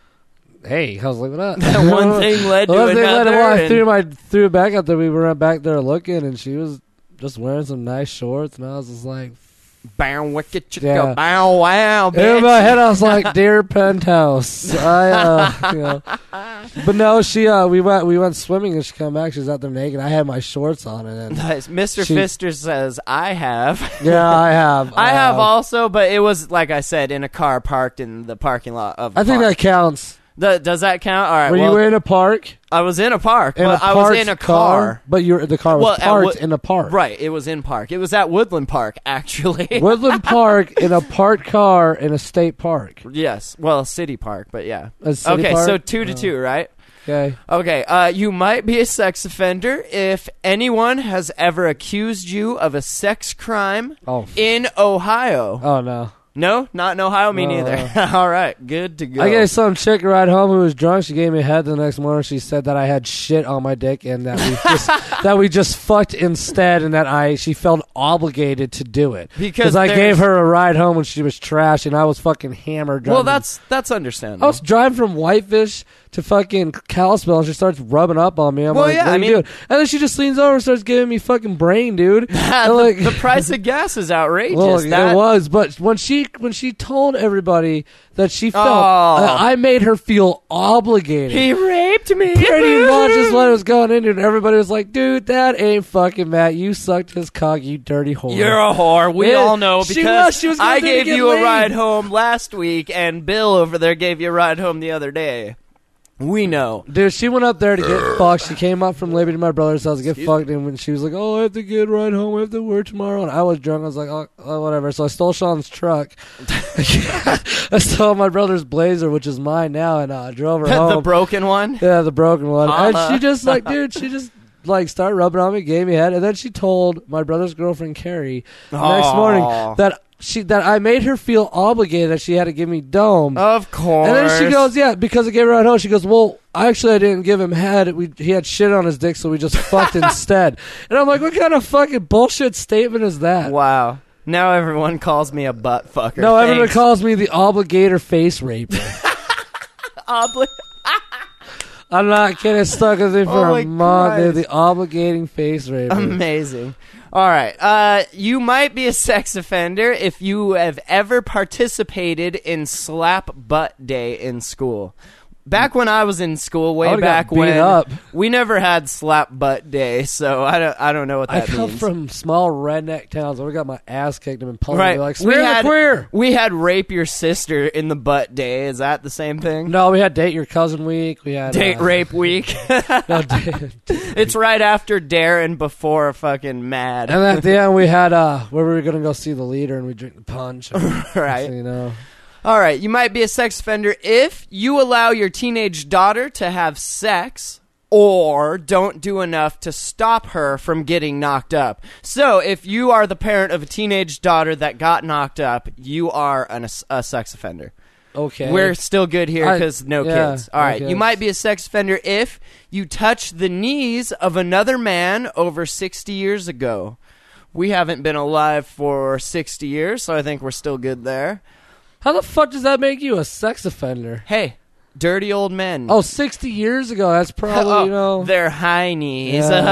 hey, I was like, "What up?" One thing led to One thing led another, well, I and- threw my threw it back out there. We were back there looking, and she was just wearing some nice shorts, and I was just like, Bow, wicked chicka, Yeah. bow, wow, in bitch. my head, I was like, "Dear penthouse." I, uh, you know. But no, she uh, we went we went swimming, and she come back. She was out there naked. I had my shorts on, and then, Nice. Mister She- Pfister says, I have. yeah, I have. I have uh, also, but it was, like I said, in a car parked in the parking lot of a I think park. that counts. The, does that count? All right, Were well, you in a park? I was in a park, In but a I was parked in a car. but you're the car was Well, at parked Wood- in a park. Right, it was in park. It was at Woodland Park, actually. Woodland Park in a parked car in a state park. Yes, well, city park, but yeah. A city Okay, park? so two to Oh. two, right? Okay. Okay, uh, you might be a sex offender if anyone has ever accused you of a sex crime Oh. in Ohio. Oh no. No, not in Ohio. Me No. neither. All right, good to go. I gave some chick a ride home who was drunk. She gave me a head the next morning. She said that I had shit on my dick and that we just that we just fucked instead, and that I she felt obligated to do it Because I there's- gave her a ride home when she was trash and I was fucking hammered. Well, driving. that's that's understandable. I was driving from Whitefish to fucking Kalispell, and she starts rubbing up on me. I'm Well, like, yeah, what I are you mean- doing? And then she just leans over and starts giving me fucking brain, dude. the, And like, the price of gas is outrageous. well, That- it was, but when she when she told everybody that she felt, Oh. that I made her feel obligated. He raped me. Pretty much is what it was going into, and everybody was like, "Dude, that ain't fucking Matt. You sucked his cock, you dirty whore." You're a whore. We Yeah, all know she because was. She was gonna I do it to gave get you a laid. ride home last week, and Bill over there gave you a ride home the other day. We know. Dude, she went up there to get fucked. She came up from Liberty to my brother's house to get fucked, and when she was like, "Oh, I have to get a ride home. I have to work tomorrow," and I was drunk. I was like, "Oh, oh whatever." So I stole Sean's truck. I stole my brother's Blazer, which is mine now, and uh, drove her home. The broken one. Yeah, the broken one. Holla. And she just like, dude, she just like started rubbing on me, gave me head, and then she told my brother's girlfriend Carrie the next Aw. morning that she that I made her feel obligated that she had to give me dome. Of course. And then she goes, yeah, because I gave her a ride home. She goes, well, actually, I didn't give him head. We he had shit on his dick, so we just fucked instead. And I'm like, what kind of fucking bullshit statement is that? Wow. Now everyone calls me a butt fucker. No, everyone Thanks. calls me the obligator face raper. Obli- I'm not kidding. Stuck with me for Oh a my month. Dude, Christ. the obligating face raper. Amazing. All right. Uh, you might be a sex offender if you have ever participated in slap butt day in school. Back when I was in school, way I would've back got beat when, up. we never had slap butt day, so I don't, I don't know what I that come means. from small redneck towns. I would have got my ass kicked and been pulled right. and be like, we smear the had queer. we had rape your sister in the butt day. Is that the same thing? No, we had date your cousin week. We had Date uh, rape week. No, date. It's right after Dare and before fucking Mad. And at the end, we had uh, where we were gonna go see the leader, and we drink the punch. Right. So, you know. All right, you might be a sex offender if you allow your teenage daughter to have sex or don't do enough to stop her from getting knocked up. So, if you are the parent of a teenage daughter that got knocked up, you are an, a sex offender. Okay. We're still good here I- because no yeah, kids. All right, okay. you might be a sex offender if you touch the knees of another man over sixty years ago. We haven't been alive for sixty years, so I think we're still good there. How the fuck does that make you a sex offender? Hey, dirty old men. Oh, sixty years ago. That's probably, Oh, you know. they're high knees. Yeah.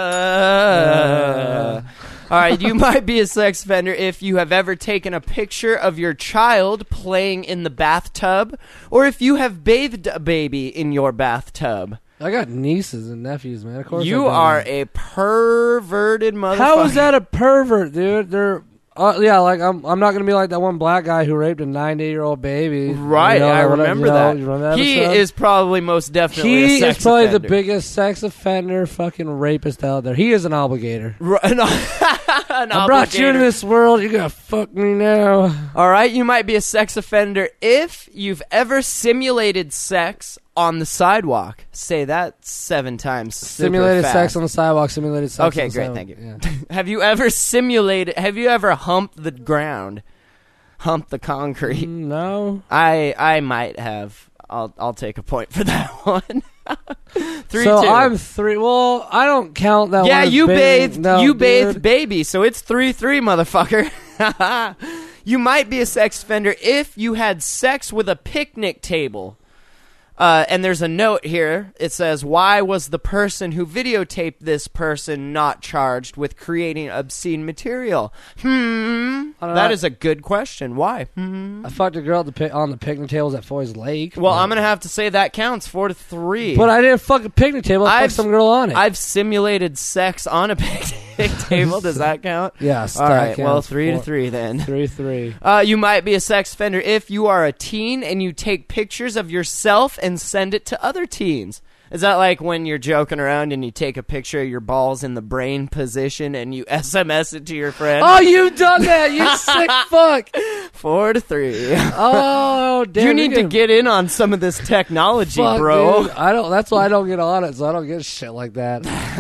Uh, all right, you might be a sex offender if you have ever taken a picture of your child playing in the bathtub, or if you have bathed a baby in your bathtub. I got nieces and nephews, man. Of course. You I've done are that. a perverted motherfucker. How is that a pervert, dude? They're. Uh, yeah, like I'm. I'm not gonna be like that one black guy who raped a ninety-year-old baby. Right, You know, I whatever, remember you know, that. you remember that He episode? is probably most definitely He a sex is probably offender. the biggest sex offender, fucking rapist out there. He is an obligator. Right, an, an I brought you obligator. into this world. You're gonna fuck me now. All right, you might be a sex offender if you've ever simulated sex on the sidewalk. Say that seven times. super Simulated fast. sex on the sidewalk. Simulated sex. Okay, on the great, sidewalk. thank you. Yeah. Have you ever simulated? Have you ever humped the ground, humped the concrete? Mm, no. I I might have. I'll I'll take a point for that one. Three so two. I'm three. Well, I don't count that. yeah, one as you bathing. bathed. No, you dude. bathed baby, so it's three three, motherfucker. You might be a sex offender if you had sex with a picnic table. Uh, and there's a note here. It says, why was the person who videotaped this person not charged with creating obscene material? Hmm. I don't That know. is a good question. Why? Hmm. I fucked a girl at the pic- on the picnic tables at Foy's Lake. Well, I'm going to have to say that counts. Four to three. But I didn't fuck a picnic table. I I've- fucked some girl on it. I've simulated sex on a picnic table. Does that count? yes. All that right. Well, counts. three to Four- three then. Three three. Uh, you might be a sex offender if you are a teen and you take pictures of yourself and send it to other teens. Is that like when you're joking around and you take a picture of your balls in the brain position and you S M S it to your friend? Oh, you've done that, you sick fuck. Four to three. Oh, damn. You need to get in on some of this technology, fuck, bro. dude. I don't. That's why I don't get on it, so I don't get shit like that.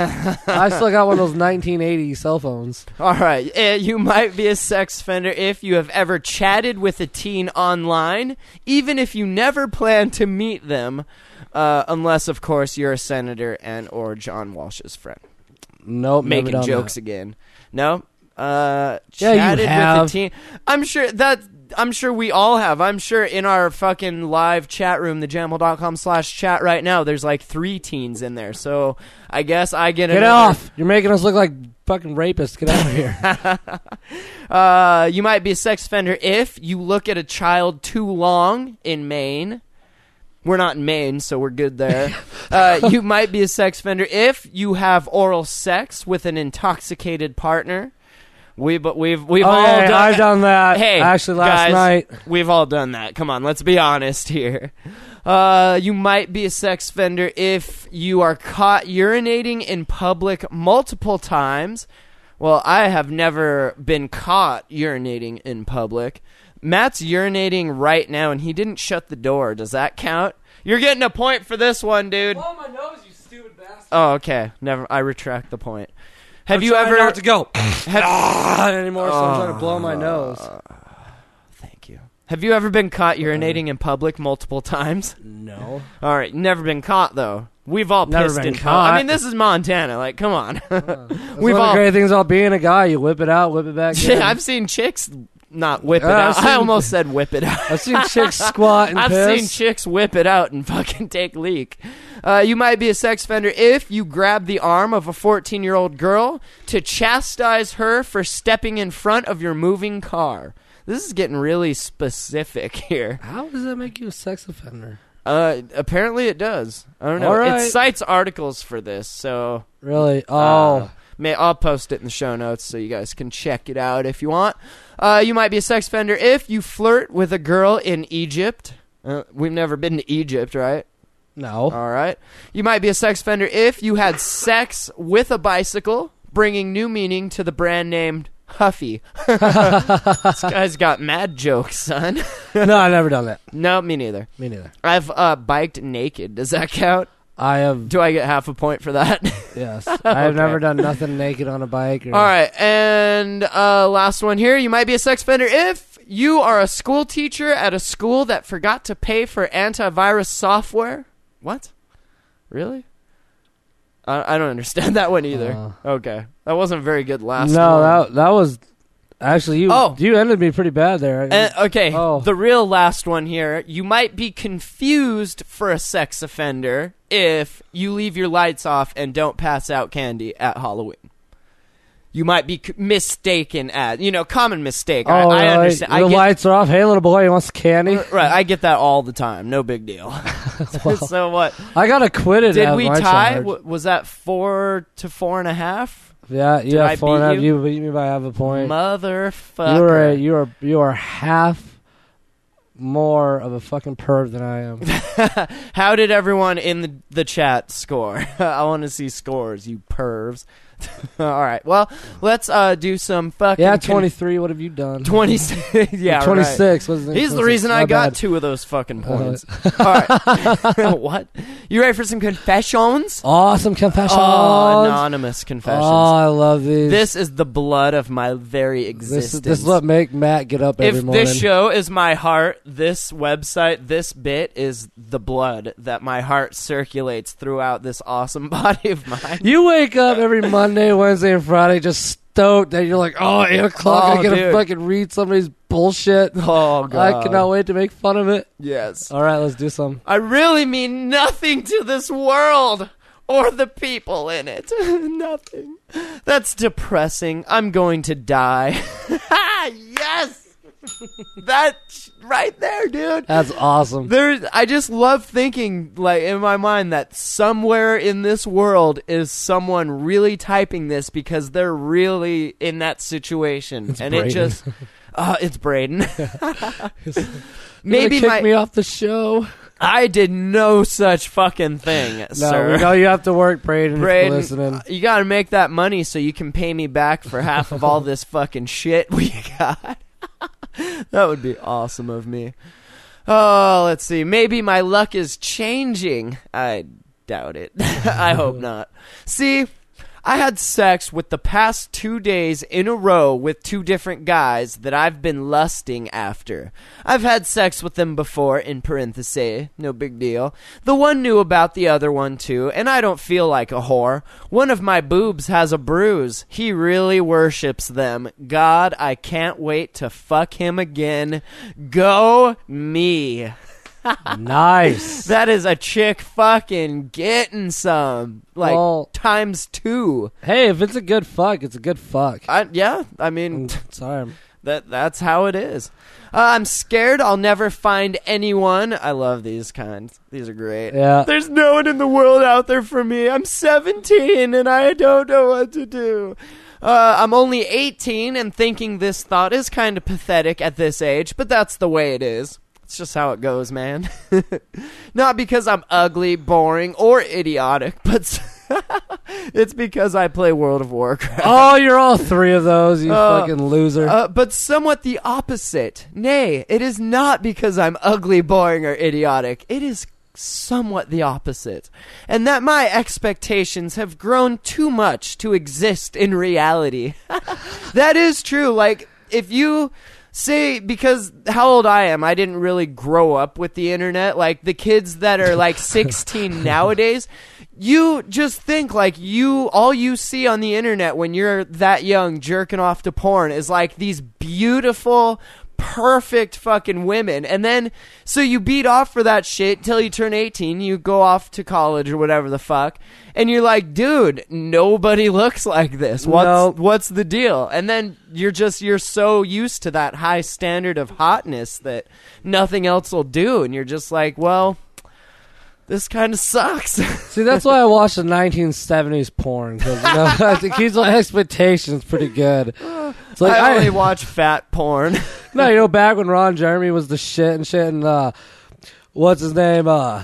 I still got one of those nineteen eighty cell phones. All right. Uh, you might be a sex offender if you have ever chatted with a teen online, even if you never plan to meet them, uh, unless, of course, you're a senator and or John Walsh's friend. Nope. never Making done jokes that. again. No? Uh, Yeah, you chatted have. with a teen. I'm sure that... I'm sure we all have. I'm sure in our fucking live chat room, the jamel dot com slash chat right now, there's like three teens in there. So I guess I get Get another- off. You're making us look like fucking rapists. Get out of here. Uh, you might be a sex offender if you look at a child too long in Maine. We're not in Maine, so we're good there. uh, you might be a sex offender if you have oral sex with an intoxicated partner. We, but we've we've Oh, all yeah, done. I've done that. Hey, Actually, last guys, night. we've all done that. Come on, let's be honest here. Uh, you might be a sex offender if you are caught urinating in public multiple times. Well, I have never been caught urinating in public. Matt's urinating right now, and he didn't shut the door. Does that count? You're getting a point for this one, dude. Blow my nose, you stupid bastard. Oh, okay. Never. I retract the point. Have I'm you trying ever not to go have, anymore? So I'm trying to blow my nose. Thank you. Have you ever been caught urinating in public multiple times? No. All right, never been caught though. We've all Never pissed been in caught. I mean, this is Montana. Like, come on. That's We've one of all. the great things about being a guy. You whip it out, whip it back in. I've seen chicks not whip it Uh, out. I've seen- I almost said whip it out. I've seen chicks squat and I've piss. seen chicks whip it out and fucking take leak. Uh, you might be a sex offender if you grab the arm of a fourteen-year-old girl to chastise her for stepping in front of your moving car. This is getting really specific here. How does that make you a sex offender? Uh, apparently it does. I don't know. All right. It cites articles for this, so Really? Oh. uh, may I'll post it in the show notes so you guys can check it out if you want. Uh, you might be a sex offender if you flirt with a girl in Egypt. Uh, we've never been to Egypt, right? No. All right. You might be a sex offender if you had sex with a bicycle, bringing new meaning to the brand named Huffy. This guy's got mad jokes, son. No, I've never done that. No, me neither. Me neither. I've uh, biked naked. Does that count? I have. Do I get half a point for that? Yes. I've never done nothing naked on a bike. Or, All right. And uh, last one here. You might be a sex offender if you are a school teacher at a school that forgot to pay for antivirus software. What? Really? I, I don't understand that one either. Uh, Okay. That wasn't very good last No, one. that that was actually you. Oh. You ended me pretty bad there. And, okay, Oh. the real last one here. You might be confused for a sex offender if you leave your lights off and don't pass out candy at Halloween. You might be c- mistaken at, you know, common mistake. oh, I, I really? understand. The I get, lights are off. Hey, little boy, you want some candy? right, I get that all the time. No big deal. So what? I got acquitted. Did of we my tie? charge. W- was that four to four and a half? Yeah, you Did have I four and a beat half. you? You beat me by half a point. Motherfucker. You are a, you are you are half more of a fucking perv than I am. How did everyone in the, the chat score? I want to see scores, you pervs. All right. Well, let's uh, do some fucking... Yeah, con- twenty-three. What have you done? twenty-six. Yeah, right. twenty-six. What's the, He's the what's reason it? I My got bad. two of those fucking points. All right. What? You ready for some confessions? Awesome confessions. Oh, anonymous confessions. Oh, I love these. This is the blood of my very this, existence. is- this is what make Matt get up every If morning. this show is my heart, this website, this bit is the blood that my heart circulates throughout this awesome body of mine. You wake up every Monday, Wednesday, and Friday just stoked that you're like, oh, eight o'clock, Oh, I gotta dude. fucking read somebody's bullshit. Oh, God. I cannot wait to make fun of it. Yes. All right, let's do some. I really mean nothing to this world or the people in it. Nothing. That's depressing. I'm going to die. Yes! That sh- right there, dude. That's awesome. There, I just love thinking, like, in my mind that somewhere in this world is someone really typing this because they're really in that situation, It's and Braden. it just, uh, it's Braden. Maybe Maybe kick my me off the show. I did no such fucking thing, No, sir. we know you have to work, Braden. Braden, listening. you got to make that money so you can pay me back for half of all this fucking shit we got. That would be awesome of me. Oh, let's see. Maybe my luck is changing. I doubt it. I hope not. See, I had sex with the past two days in a row with two different guys that I've been lusting after. I've had sex with them before, in parentheses, no big deal. The one knew about the other one too, and I don't feel like a whore. One of my boobs has a bruise. He really worships them. God, I can't wait to fuck him again. Go me. Nice. That is a chick fucking getting some. Like, Well- times two. Hey, if it's a good fuck, it's a good fuck. I, yeah, I mean, Sorry. that that's how it is. Uh, I'm scared I'll never find anyone. I love these kinds. These are great. Yeah. There's no one in the world out there for me. I'm seventeen and I don't know what to do. Uh, I'm only eighteen and thinking this thought is kind of pathetic at this age, but that's the way it is. It's just how it goes, man. Not because I'm ugly, boring, or idiotic, but it's because I play World of Warcraft. Oh, you're all three of those, you Uh, fucking loser. Uh, but somewhat the opposite. Nay, it is not because I'm ugly, boring, or idiotic. It is somewhat the opposite. And that my expectations have grown too much to exist in reality. That is true. Like, if you... say, because how old I am, I didn't really grow up with the internet. Like, the kids that are like sixteen nowadays, you just think like you, all you see on the internet when you're that young jerking off to porn is like these beautiful, perfect fucking women. And then, so you beat off for that shit till you turn eighteen, you go off to college or whatever the fuck, and you're like, dude, nobody looks like this. What's, Nope. what's the deal? And then you're just, you're so used to that high standard of hotness that nothing else will do. And you're just like, well, this kind of sucks. See, that's why I watch the nineteen seventies porn, because you know, it keeps my expectations pretty good. It's like, I I, only watch fat porn. no, you know, back when Ron Jeremy was the shit and shit, and uh, what's his name? Uh,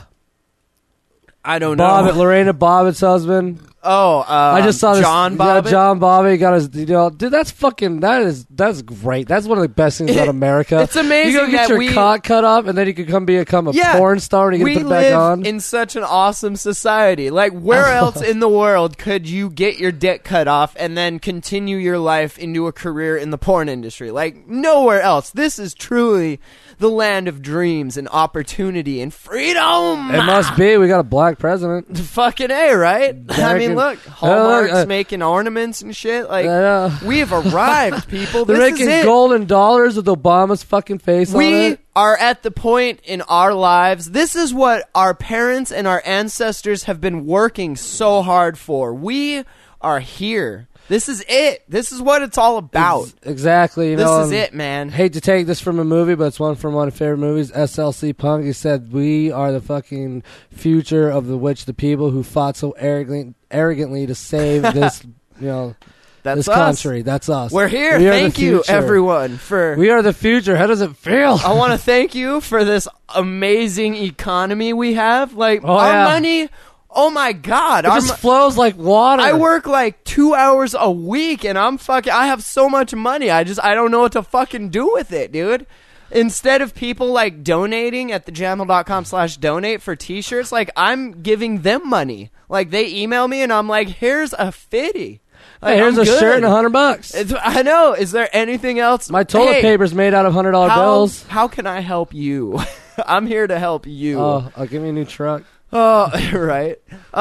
I don't Bobbitt, know. Lorena Bobbitt's husband. Oh, um, I just saw this. John yeah, Bobbitt. John Bobbitt got his. You know, dude, that's fucking. That is that's great. That's one of the best things about America. It's amazing You go get that your we- cock cut off, and then you can come become a Yeah, porn star, and you we can put it back live on. in such an awesome society. Like, where else in the world could you get your dick cut off and then continue your life into a career in the porn industry? Like, nowhere else. This is truly the land of dreams and opportunity and freedom. It must be. We got a black president. Fucking A, right? I mean, American- look, Uh, Hallmark's look, uh, making ornaments and shit. Like, Uh, we have arrived, people. They're This is making it. golden dollars with Obama's fucking face on We it. are at the point in our lives. This is what our parents and our ancestors have been working so hard for. We are here. This is it. This is what it's all about. Ex- Exactly. You This know, is and it, man. Hate to take this from a movie, but it's one from one of my favorite movies, S L C Punk. He said, "We are the fucking future of the which the people who fought so arrogantly, arrogantly to save this, you know, That's this us. country. That's us. We're here. We are the Thank you, future. everyone, for. We are the future. How does it feel? I want to thank you for this amazing economy we have. Like, Oh, our yeah. money. Oh my God. It our just mo- flows like water. I work like two hours a week and I'm fucking, I have so much money. I just, I don't know what to fucking do with it, dude. Instead of people like donating at thejamhole.com slash donate for t-shirts, like I'm giving them money. Like they email me and I'm like, here's a fifty. Like, Hey, here's I'm a good. shirt and a hundred bucks. It's, I know. Is there anything else? My toilet Hey, paper's made out of hundred dollar how, bills. How can I help you? I'm here to help you. Oh, I'll give me a new truck. Oh, right.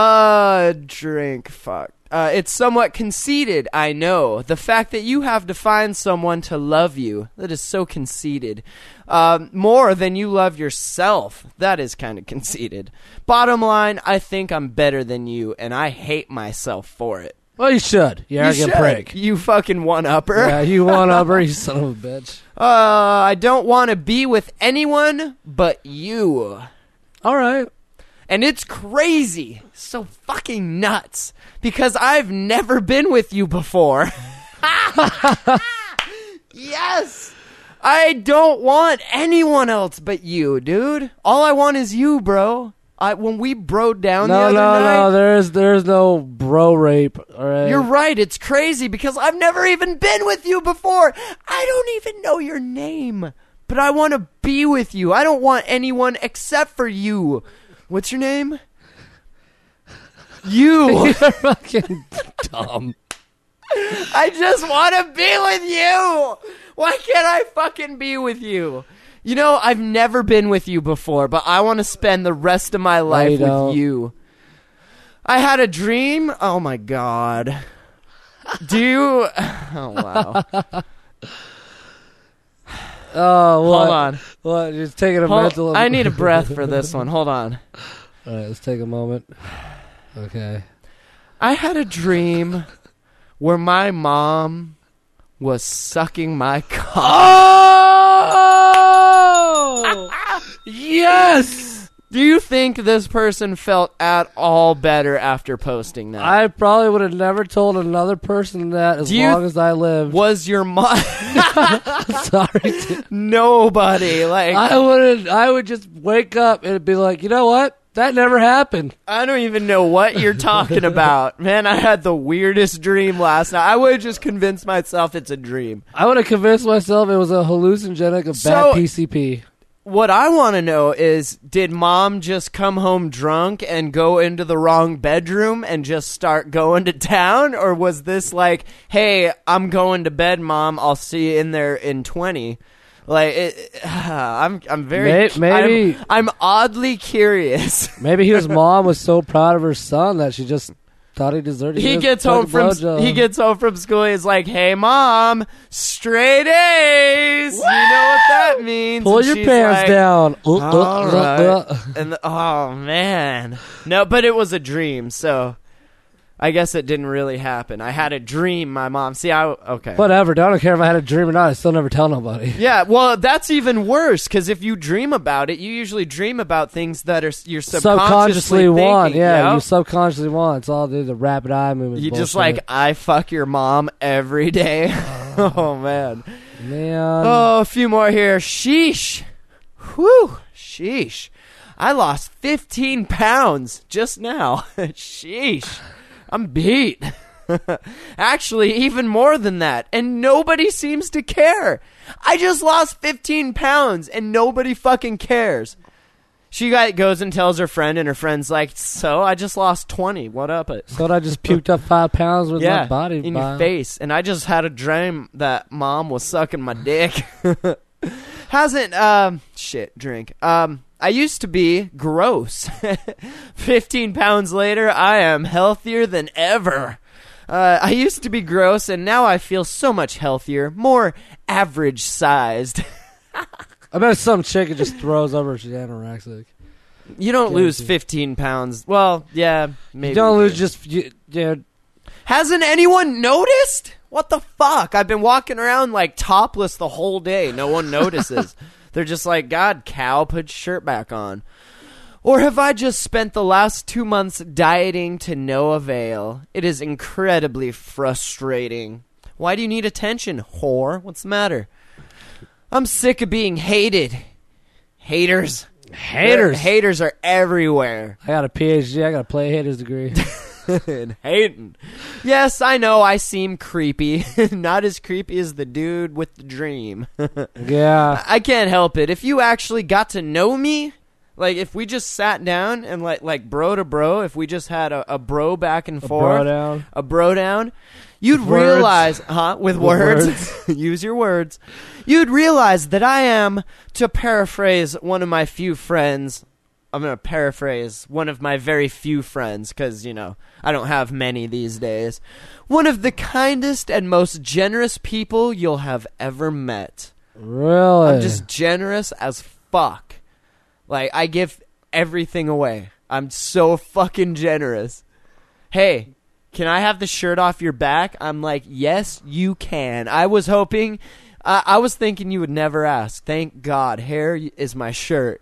Uh, drink. Fuck. Uh, it's somewhat conceited, I know. The fact that you have to find someone to love you, that is so conceited. Um, more than you love yourself, that is kind of conceited. Bottom line, I think I'm better than you, and I hate myself for it. Well, you should. You You arrogant should. prick. You fucking one-upper. Yeah, you one upper, you son of a bitch. Uh, I don't want to be with anyone but you. All right. And it's crazy. So fucking nuts. Because I've never been with you before. Yes! I don't want anyone else but you, dude. All I want is you, bro. I when we broed down No, the other no, night. no. There's there's no bro rape. All right. You're right. It's crazy because I've never even been with you before. I don't even know your name, but I want to be with you. I don't want anyone except for you. What's your name? You. You're fucking dumb. I just want to be with you. Why can't I fucking be with you? You know, I've never been with you before, but I want to spend the rest of my life you don't. with you. I had a dream. Oh my god. Do you? Oh wow. Oh, what? Hold on. What? Just taking a Hold- mental. I need a breath for this one. Hold on. All right, let's take a moment. Okay. I had a dream where my mom was sucking my cock. Oh! Yes! Do you think this person felt at all better after posting that? I probably would have never told another person that as Do you- long as I lived. Was your mom? Sorry. dude. Nobody. Like I would I would just wake up and be like, you know what? That never happened. I don't even know what you're talking about. Man, I had the weirdest dream last night. I would have just convinced myself it's a dream. I would have convinced myself it was a hallucinogenic of So- bad P C P. What I want to know is, did mom just come home drunk and go into the wrong bedroom and just start going to town? Or was this like, hey, I'm going to bed, mom. I'll see you in there in twenty. Like, it, I'm I'm very... May- maybe- I'm, I'm oddly curious. Maybe his mom was so proud of her son that she just thought he deserved to He just gets take home a from blowjob. he gets home from school. He's like, "Hey, mom, straight A's. You know what that means." Pull And your she's pants like, down. Uh, uh, All uh, right. uh. And the, oh man, no, but it was a dream, so I guess it didn't really happen. I had a dream. My mom. See, I okay. Whatever. I don't care if I had a dream or not. I still never tell nobody. Yeah, well, that's even worse because if you dream about it, you usually dream about things that are you're subconsciously, Subconsciously want. thinking, Yeah, you know? you subconsciously want. It's all the, the rapid eye movement. You just bullshit. like I fuck your mom every day. Oh man. Man. Oh, a few more here. Sheesh. Whew. Sheesh. I lost fifteen pounds just now. Sheesh. I'm beat. Actually, even more than that. And nobody seems to care. I just lost fifteen pounds and nobody fucking cares. She got, goes and tells her friend, and her friend's like, so I just lost twenty. What up it? Thought I just puked up five pounds with Yeah, my body. in bio. your face. And I just had a dream that mom was sucking my dick. Hasn't, um, shit, drink. Um, I used to be gross. fifteen pounds later, I am healthier than ever. Uh, I used to be gross, and now I feel so much healthier, more average-sized. I bet some chick that just throws over she's anorexic. You don't lose Guaranteed. fifteen pounds. Well, yeah, maybe. You don't you lose do. just... You, yeah, Hasn't anyone noticed? What the fuck? I've been walking around like topless the whole day. No one notices. They're just like, God, cow, put your shirt back on. Or have I just spent the last two months dieting to no avail? It is incredibly frustrating. Why do you need attention, whore? What's the matter? I'm sick of being hated. Haters. Haters. Haters are everywhere. I got a P H D. I got a play haters degree. And hating. Yes, I know I seem creepy. Not as creepy as the dude with the dream. Yeah. I can't help it. If you actually got to know me, like if we just sat down and like like bro to bro, if we just had a, a bro back and A forth, bro down. a bro down, you'd With words. realize, huh? With, With words, use your words. You'd realize that I am, to paraphrase one of my few friends. I'm going to paraphrase one of my very few friends because, you know, I don't have many these days. One of the kindest and most generous people you'll have ever met. Really? I'm just generous as fuck. Like, I give everything away. I'm so fucking generous. Hey, can I have the shirt off your back? I'm like, yes, you can. I was hoping, uh, I was thinking you would never ask. Thank God. Hair is my shirt.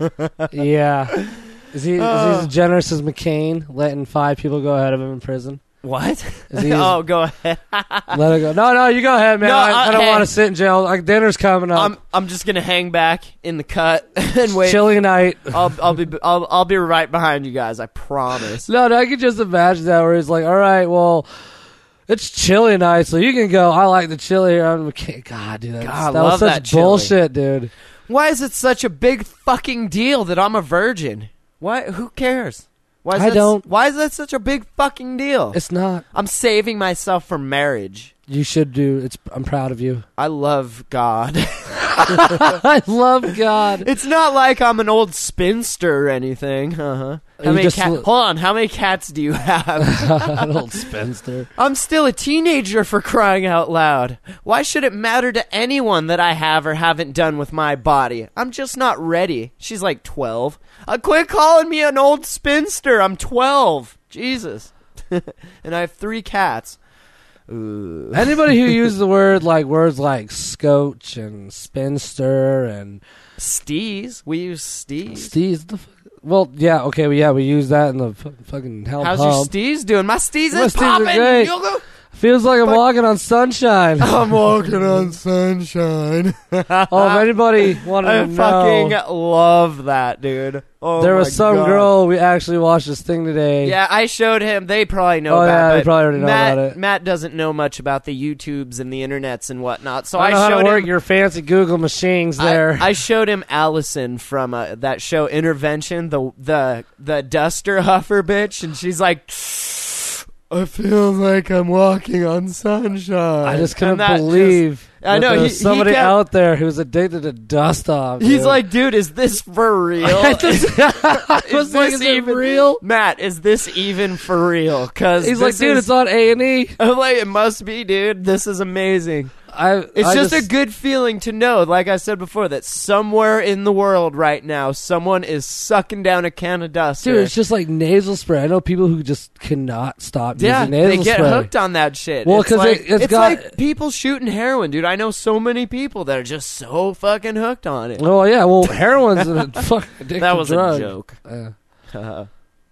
Yeah. Is he, is he Uh. as generous as McCain, letting five people go ahead of him in prison? What? Is he- oh, go ahead. Let it go. No, no, you go ahead, man. No, I, uh, I don't hey. want to sit in jail. Like dinner's coming up. I'm I'm just gonna hang back in the cut and wait. Chilly night. I'll I'll be I'll I'll be right behind you guys. I promise. No, no, I can just imagine that where he's like, all right, well, it's chilly night, so you can go. I like the chili here. I'm, okay. God, dude, that's, God, that love was such that chili. bullshit, dude. Why is it such a big fucking deal that I'm a virgin? Why? Who cares? Why is I that, don't. Why is that such a big fucking deal? It's not. I'm saving myself for marriage. You should do. It's. I'm proud of you. I love God. I love God. It's not like I'm an old spinster or anything. Uh-huh. How You many just cat- l- Hold on. How many cats do you have? An old spinster. I'm still a teenager, for crying out loud. Why should it matter to anyone that I have or haven't done with my body? I'm just not ready. She's like twelve. Uh, quit calling me an old spinster. I'm twelve. Jesus. And I have three cats. Ooh. Anybody who uses the word like words like scotch and spinster and Steez. We use steez. steez, the fuck? Well, yeah, okay, well, yeah, we use that in the fu- fucking hell How's pump. your steez doing? My steez My is steez are popping. great. You'll go- Feels like I'm walking on sunshine. I'm walking on sunshine. Oh, if anybody wanted I to fucking know, love that, dude. Oh, there my was some God. girl. We actually watched this thing today. Yeah, I showed him. They probably know Oh, about yeah, it. they probably already know Matt, about it. Matt doesn't know much about the YouTubes and the internets and whatnot, so I I, know how showed to work him. your fancy Google machines I- there. I, showed him Allison from uh, that show Intervention, the the the duster huffer bitch, and she's like, I feel like I'm walking on sunshine. I just And couldn't that believe just- I that know, there he- was he somebody kept- out there who's addicted to dust off. He's dude. like, dude, is this for real? I Is was like, this is it even real? Matt, is this even for real? Because He's like, dude, it's on A and E. I'm like, it must be, dude. This is amazing. I. It's I just, a good feeling to know, like I said before, that somewhere in the world right now, someone is sucking down a can of dust. dude. It's just like nasal spray. I know people who just cannot stop yeah, using nasal they get spray. hooked on that shit. Well, it's 'cause like, it- it's it's got- like people shooting heroin, dude. I know so many people that are just so fucking hooked on it. Well, yeah. Well, heroin's a fucking addictive That was drug. a joke. Yeah. Uh,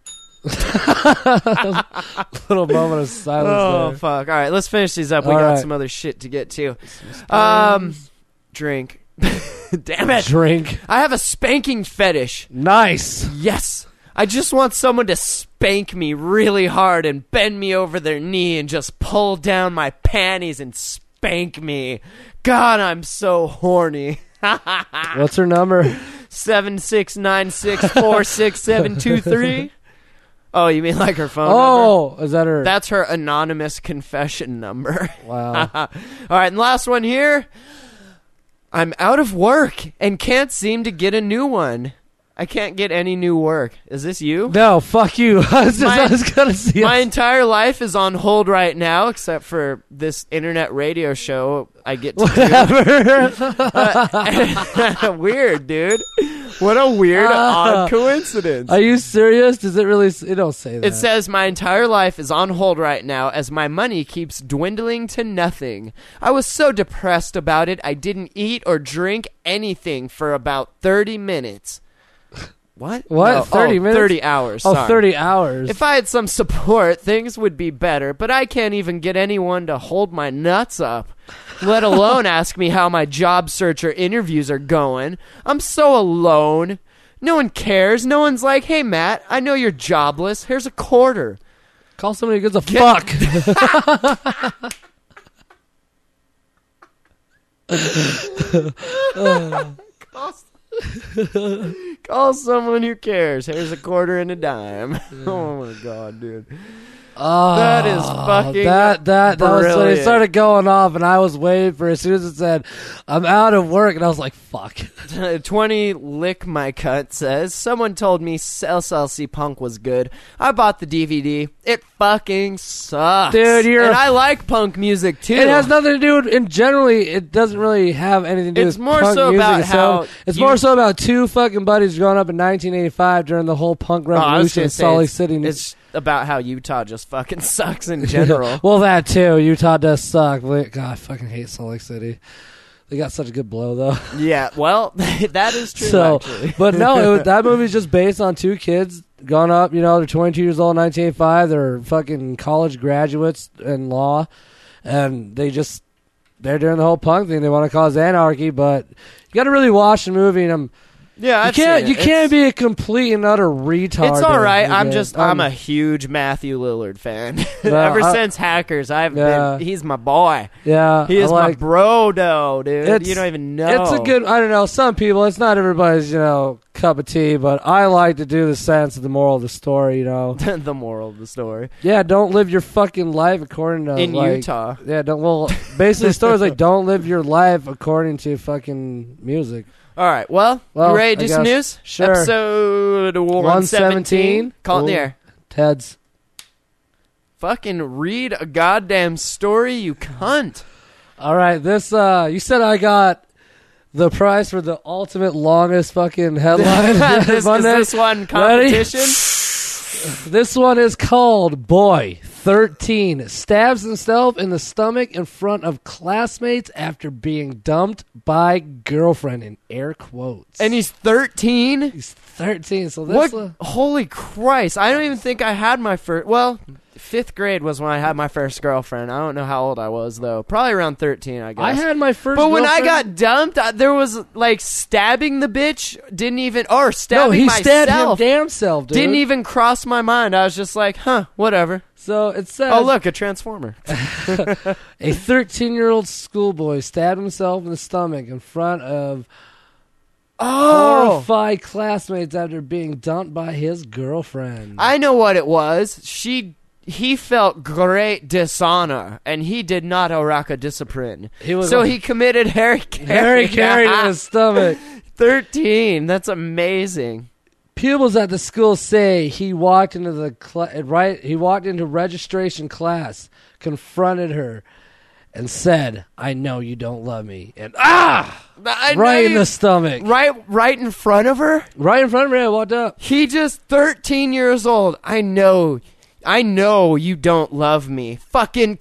Little moment of silence oh there. fuck! All right, let's finish these up. We All got right. some other shit to get to. Um, drink. Damn it! Drink. I have a spanking fetish. Nice. Yes. I just want someone to spank me really hard and bend me over their knee and just pull down my panties and spank me. God, I'm so horny. What's her number? Seven six nine six four six seven two three. Oh, you mean like her phone number? Oh, is that her? That's her anonymous confession number. Wow. All right, and last one here. I'm out of work and can't seem to get a new one. I can't get any new work. Is this you? No, fuck you. I was, just, My- I was gonna see. My entire life is on hold right now, except for this internet radio show I get to Whatever. do. Weird, dude. What a weird, Uh, odd coincidence. Are you serious? Does it really? s- It don't say that. It says my entire life is on hold right now as my money keeps dwindling to nothing. I was so depressed about it, I didn't eat or drink anything for about thirty minutes. What? What? No, thirty oh, minutes? thirty hours. Oh, sorry. thirty hours. If I had some support, things would be better, but I can't even get anyone to hold my nuts up, let alone ask me how my job search or interviews are going. I'm so alone. No one cares. No one's like, hey, Matt, I know you're jobless. Here's a quarter. Call somebody who gives a fuck. Call someone who cares. Here's a quarter and a dime. Oh, my God, dude. Oh, That is fucking that that that was when it brilliant. started going off, and I was waiting for it. As soon as it said, "I'm out of work," and I was like, "Fuck." twenty Lick My Cut says, someone told me S L C Punk was good. I bought the D V D. It fucking sucks. Dude, you're And a- I like punk music, too. It has nothing to do with, and generally, it doesn't really have anything to do It's with more punk so music about itself. how It's you- more so about two fucking buddies growing up in nineteen eighty-five during the whole punk Oh, I was revolution gonna in say Salt Lake it's, City. It's about how Utah just fucking sucks in general. Well, that too. Utah does suck. But, God, I fucking hate Salt Lake City. They got such a good blow, though. Yeah, well, that is true, So, actually. but no, it was, that movie's just based on two kids gone up, you know, they're twenty-two years old, nineteen eighty-five. They're fucking college graduates in law, and they just, they're doing the whole punk thing. They want to cause anarchy, but you got to really watch the movie, and I'm, Yeah, you I've can't, seen you it. can't It's- be a complete and utter retard. It's all right. dude. I'm just I'm Um, a huge Matthew Lillard fan. No, Ever I- since Hackers, I've Yeah. been. He's my boy. yeah. He is I my like, bro, though, dude. It's- You don't even know. It's a good. I don't know. Some people, it's not everybody's, you know, cup of tea. But I like to do the sense of the moral of the story. You know. the moral of the story. Yeah, don't live your fucking life according to In like, Utah. Yeah, don't. Well, basically, the story's like don't live your life according to fucking music. All right. Well, Well, you ready to I do some guess- news? sure. Episode one seventeen. Call it in the Ooh. air. Ted's. Fucking read a goddamn story, you cunt. All right, this. uh You said I got the prize for the ultimate longest fucking headline. this, is Monday. this one Ready? competition? This one is called Boy thirteen Stabs himself in the stomach in front of classmates after being dumped by girlfriend, in air quotes. And he's thirteen? He's thirteen, so this What? one- Holy Christ. I don't even think I had my first. Well, fifth grade was when I had my first girlfriend. I don't know how old I was, though. Probably around thirteen, I guess. I had my first But when I girlfriend- got dumped, I, there was like stabbing the bitch didn't even, or stabbing No, he myself. stabbed him damn self, dude. Didn't even cross my mind. I was just like, huh, whatever. So it says, Oh, look, a transformer. a thirteen-year-old schoolboy stabbed himself in the stomach in front of Oh, horrified classmates after being dumped by his girlfriend. I know what it was. She, he felt great dishonor, and he did not Oraka discipline. He was so like- he committed Harry Carey. Harry carried in his stomach. thirteen. That's amazing. Pupils at the school say he walked into the cl- right. He walked into registration class, confronted her, and said, "I know you don't love me." And ah, I know right in you- the stomach, Right, right in front of her. right in front of me. I walked up. He just thirteen years old. I know, I know you don't love me. Fucking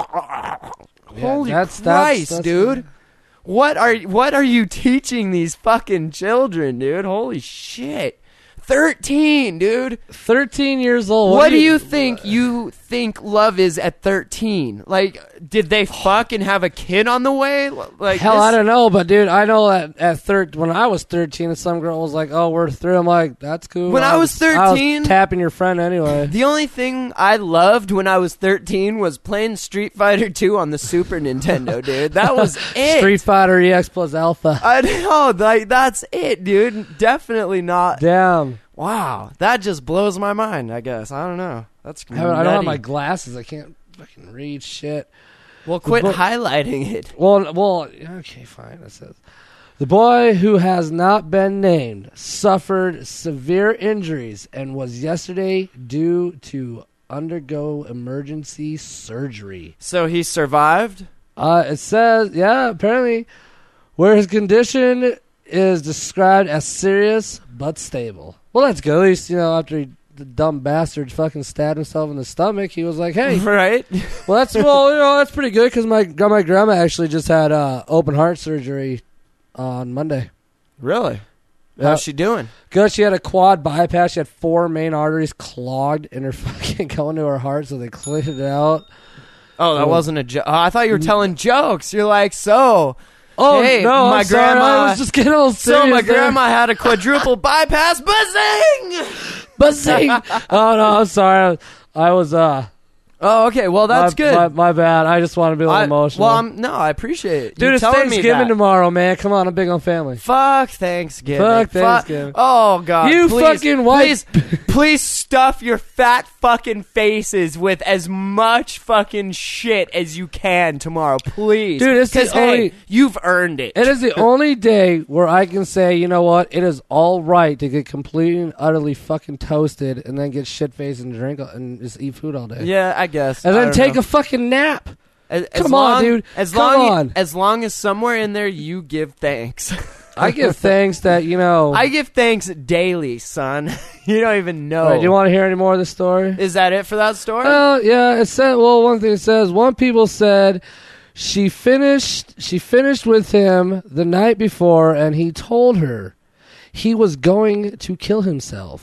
holy that's- that's- Christ, that's- dude! What are what are you teaching these fucking children, dude? Holy shit! Thirteen, dude. Thirteen years old. What, do you think you think love is at thirteen? Like, did they fucking have a kid on the way? Like, Hell, this- I don't know, but dude, I know that at thir- when I was thirteen, and some girl was like, "Oh, we're through." I'm like, "That's cool." When I was thirteen I was tapping your friend anyway. The only thing I loved when I was thirteen was playing Street Fighter two on the Super Nintendo, dude. That was it. Street Fighter E X plus Alpha. I know, like that's it, dude. Definitely not. Damn. Wow, that just blows my mind. I guess I don't know. That's I, haven't- I don't have nutty. my glasses. I can't fucking read shit. Well, quit book- highlighting it. Well, well, okay, fine. It says the boy who has not been named suffered severe injuries and was yesterday due to undergo emergency surgery. So he survived. Uh, it says, yeah, apparently, where his condition is described as serious but stable. Well, that's good. At least, you know, after he, the dumb bastard fucking stabbed himself in the stomach, he was like, hey. Right. Well, that's well, you know, that's pretty good because my my grandma actually just had uh, open heart surgery on Monday. Really? Yeah. How's she doing? Good. She had a quad bypass. She had four main arteries clogged in her fucking going to her heart, so they cleaned it out. Oh, that Oh. wasn't a joke. Oh, I thought you were telling jokes. You're like, so. Oh Hey, no, my I'm sorry. grandma- I was just getting all serious. So my there. grandma had a quadruple bypass. Buzzing. Buzzing. Oh no, I'm sorry. I, I was uh. Oh, okay. Well, that's my, good. My, my bad. I just want to be a little I- emotional. Well, I'm, no, I appreciate it. Dude, you it's telling me Thanksgiving that. tomorrow, man. Come on, I'm big on family. Fuck Thanksgiving. Fuck Thanksgiving. Oh God! You please, fucking white- Please, please stuff your fat fucking faces with as much fucking shit as you can tomorrow, please. Dude, it's the 'Cause, hey, only- you've earned it. It is the only day where I can say, you know what? It is all right to get completely and utterly fucking toasted and then get shit faced and drink and just eat food all day. Yeah, I guess. And I then don't take know. a fucking nap. As, as Come on, long- dude. As Come long on. as long as somewhere in there you give thanks. I give thanks that, you know. I give thanks daily, son. You don't even know. All right, do you want to hear any more of the story? Is that it for that story? Well, yeah, it said. Well, one thing it says. One people said she finished. She finished with him the night before, and he told her he was going to kill himself.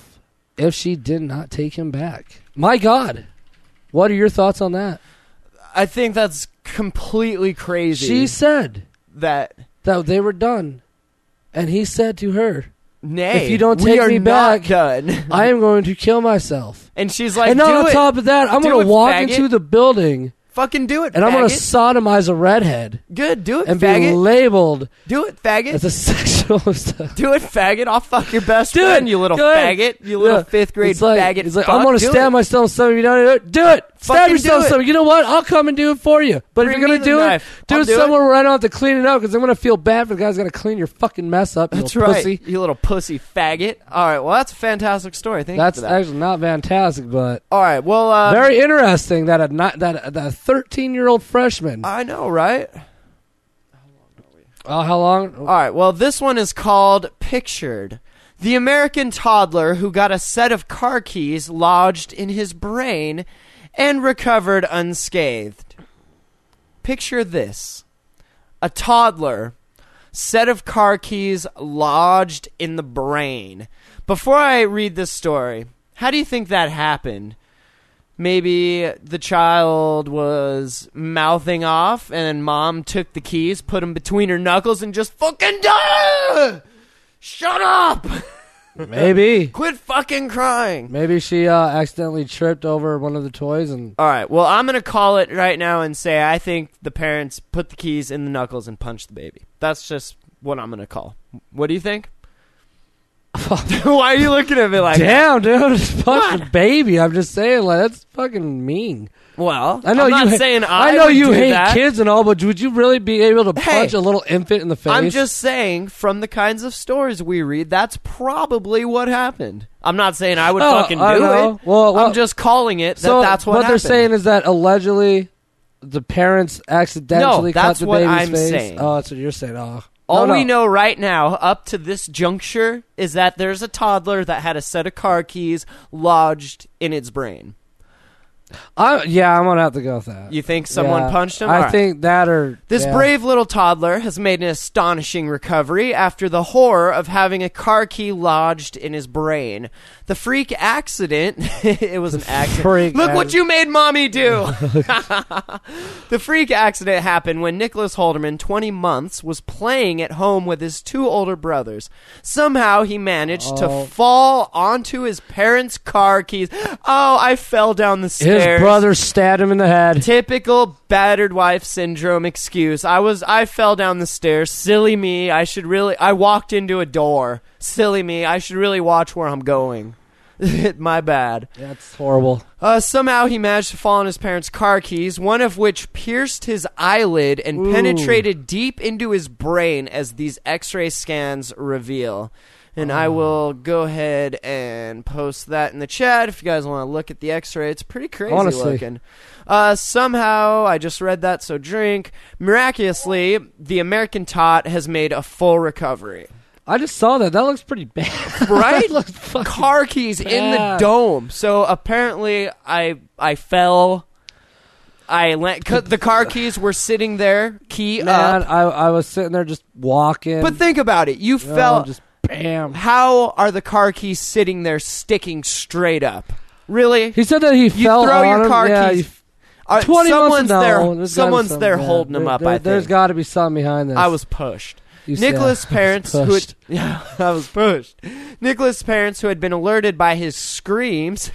if she did not take him back. My God. What are your thoughts on that? I think that's completely crazy. She said that that they were done. And he said to her, nay, if you don't we take are me not back, done. I am going to kill myself. And she's like, and do not on it. top of that, I'm Do going it, to walk faggot. into the building Fucking do it, and I'm going to faggot. sodomize a redhead Good, do it, and faggot. be labeled do it, faggot. as a sexual stuff. Do it, faggot. I'll fuck your best Do friend, it. you little Go ahead. faggot. You little Yeah. fifth grade It's like, faggot. It's like, fuck. I'm going to Do stab it. myself in the stomach. You don't do it. Do it. Stab Fucking yourself do in the it. stomach. You know what? I'll come and do it for you. But Bring if you're me going to the do knife. it, do I'll it do it. somewhere where I don't have to clean it up because I'm going to feel bad for the guy's going to clean your fucking mess up, you That's little right, pussy. you little pussy faggot. All right, well, that's a fantastic story. Thank That's you for that. actually not fantastic, but All right, well, uh, very interesting that a not, that that a thirteen-year-old freshman. I know, right? Oh, how long? All right, well, this one is called Pictured. The American toddler who got a set of car keys lodged in his brain and recovered unscathed. Picture this. A toddler, set of car keys lodged in the brain. Before I read this story, how do you think that happened? Maybe the child was mouthing off and then mom took the keys, put them between her knuckles and just fucking die! Shut up! Maybe. Quit fucking crying. Maybe she uh, accidentally tripped over one of the toys and. All right, well, I'm going to call it right now and say I think the parents put the keys in the knuckles and punched the baby. That's just what I'm going to call. What do you think? Why are you looking at me like Damn, dude, it's fucking baby. I'm just saying, like, that's fucking mean. that? Well, I know I'm you not ha- saying I I know would you do hate that. kids and all, but would you really be able to Hey, punch a little infant in the face? I'm just saying, from the kinds of stories we read, that's probably what happened. I'm not saying I would Oh, fucking do I know. it. Well, well, I'm just calling it that so that's what, what happened. they're saying is that allegedly the parents accidentally No, cut that's the what baby's I'm face. saying. Oh, that's what you're saying. Oh. All No, we no. know right now, up to this juncture, is that there's a toddler that had a set of car keys lodged in its brain. I, yeah, I'm gonna have to go with that. You think someone Yeah, punched him? I All right. think that or This yeah. brave little toddler has made an astonishing recovery after the horror of having a car key lodged in his brain. The freak accident, it was an accident. freak Look what accident. you made mommy do! The freak accident happened when Nicholas Holderman, twenty months, was playing at home with his two older brothers. Somehow he managed Oh. to fall onto his parents' car keys. Oh, I fell down the stairs. His brother stabbed him in the head. Typical battered wife syndrome excuse. I was I fell down the stairs. Silly me. I should really I walked into a door. Silly me. I should really watch where I'm going. My bad. That's horrible. Uh, somehow he managed to fall on his parents' car keys, one of which pierced his eyelid and Ooh. penetrated deep into his brain, as these x-ray scans reveal. And I will go ahead and post that in the chat if you guys want to look at the x-ray. It's pretty crazy Honestly. looking. Uh, somehow, I just read that, so drink. Miraculously, the American tot has made a full recovery. I just saw that. That looks pretty bad. Right? That looks fucking Car keys in the bad. dome. So apparently, I I fell. I let, 'cause the car keys were sitting there, key Man, up. I I was sitting there just walking. But think about it. You you know, fell. just bam. How are the car keys sitting there, sticking straight up? Really? He said that he You fell throw on your him. car yeah, keys. you- Are- Twenty someone's months. there. No, there's gotta be Someone's something, there yeah. holding them There- up. there- I There's think. got to be something behind this. I was pushed. You said- Nicholas' parents, who had, pushed. yeah, I was pushed. Nicholas' parents, who had been alerted by his screams.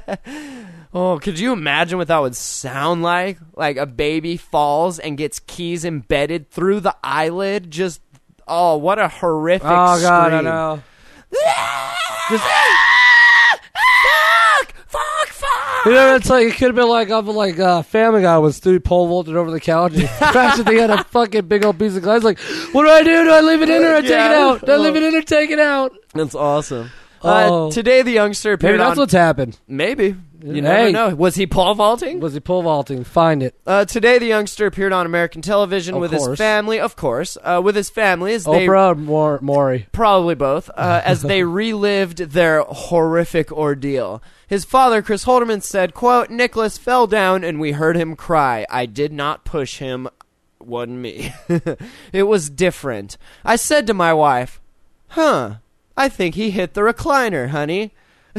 Oh, could you imagine what that would sound like? Like a baby falls and gets keys embedded through the eyelid. Just, oh, what a horrific Oh god, I scream. know. Just, fuck, fuck, fuck. You know, it's like it could have been like off of like uh, Family Guy when Stewie pole vaulted over the couch and he crashed at the end of a fucking big old piece of glass. Like, what do I do? Do I leave it in or I take it Yeah. out? Do I leave it in or take it out? That's awesome. Oh. Uh, today, the youngster Maybe appeared that's on. what's happened. Maybe. You Hey. never know. Was he pole vaulting? Was he pole vaulting? Find it. Uh, today, the youngster appeared on American television Of with his course. family, of course, uh, with his family as they Oprah or Mor- Maury? probably both, uh, as they relived their horrific ordeal. His father, Chris Holderman, said, quote, Nicholas fell down and we heard him cry. I did not push him. Wasn't me. It was different. I said to my wife, huh, I think he hit the recliner, honey.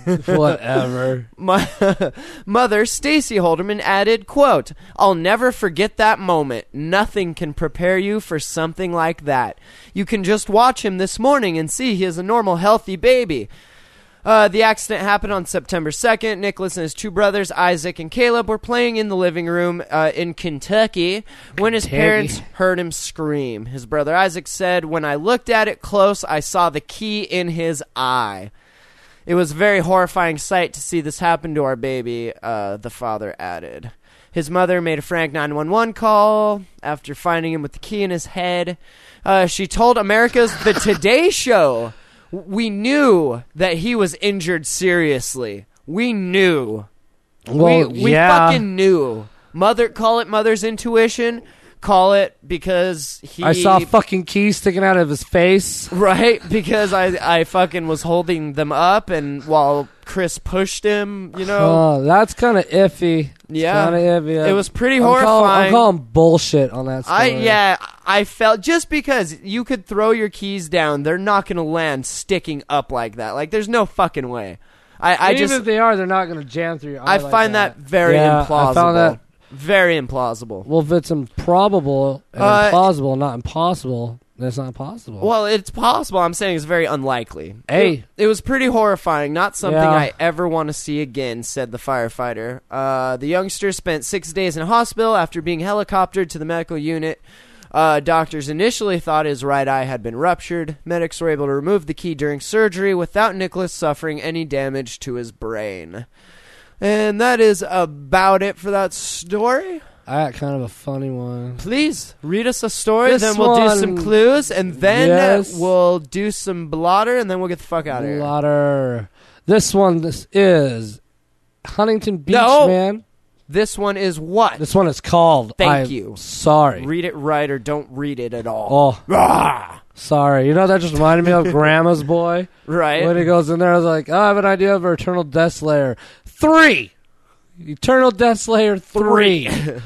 Whatever. My mother, Stacy Holderman, added, quote, "I'll never forget that moment. Nothing can prepare you for something like that. You can just watch him this morning and see he is a normal, healthy baby." Uh, the accident happened on September second. Nicholas and his two brothers, Isaac and Caleb, were playing in the living room uh, in Kentucky when his Kentucky. parents heard him scream. His brother Isaac said, "When I looked at it close, I saw the key in his eye. It was a very horrifying sight to see this happen to our baby," uh, the father added. His mother made a frantic nine one one call after finding him with the key in his head. Uh, she told America's The Today Show, "We knew that he was injured seriously. We knew. Well, we, we yeah. fucking knew. Mother, call it mother's intuition. Call it because he... I saw fucking keys sticking out of his face. Right? Because I, I fucking was holding them up and while Chris pushed him, you know? Oh, that's kind of iffy. Yeah. Kind of iffy. It was pretty I'm horrifying. Calling, I'm calling bullshit on that story. I yeah, I felt just because you could throw your keys down, they're not going to land sticking up like that. Like there's no fucking way. I, I Even just if they are, they're not going to jam through your eye I like find that, very Yeah, implausible. I found that. Very implausible. Well, if it's improbable and Uh, implausible, not impossible, then it's not possible. Well, it's possible. I'm saying it's very unlikely. Hey. It, it was pretty horrifying. Not something Yeah. I ever want to see again, said the firefighter. Uh, the youngster spent six days in a hospital after being helicoptered to the medical unit. Uh, doctors initially thought his right eye had been ruptured. Medics were able to remove the key during surgery without Nicholas suffering any damage to his brain. And that is about it for that story. I got kind of a funny one. Please read us a story, This then we'll do one- some clues, and then Yes. we'll do some blotter, and then we'll get the fuck out of here. Blotter. This one this is Huntington Beach, No. man. This one is what? This one is called. Thank I'm you. Sorry. Read it right or don't read it at all. Oh, Ah! sorry. You know, that just reminded me of Grandma's Boy. Right? When he goes in there, I was like, oh, I have an idea of Eternal Death Slayer. Three! Eternal Death Slayer three.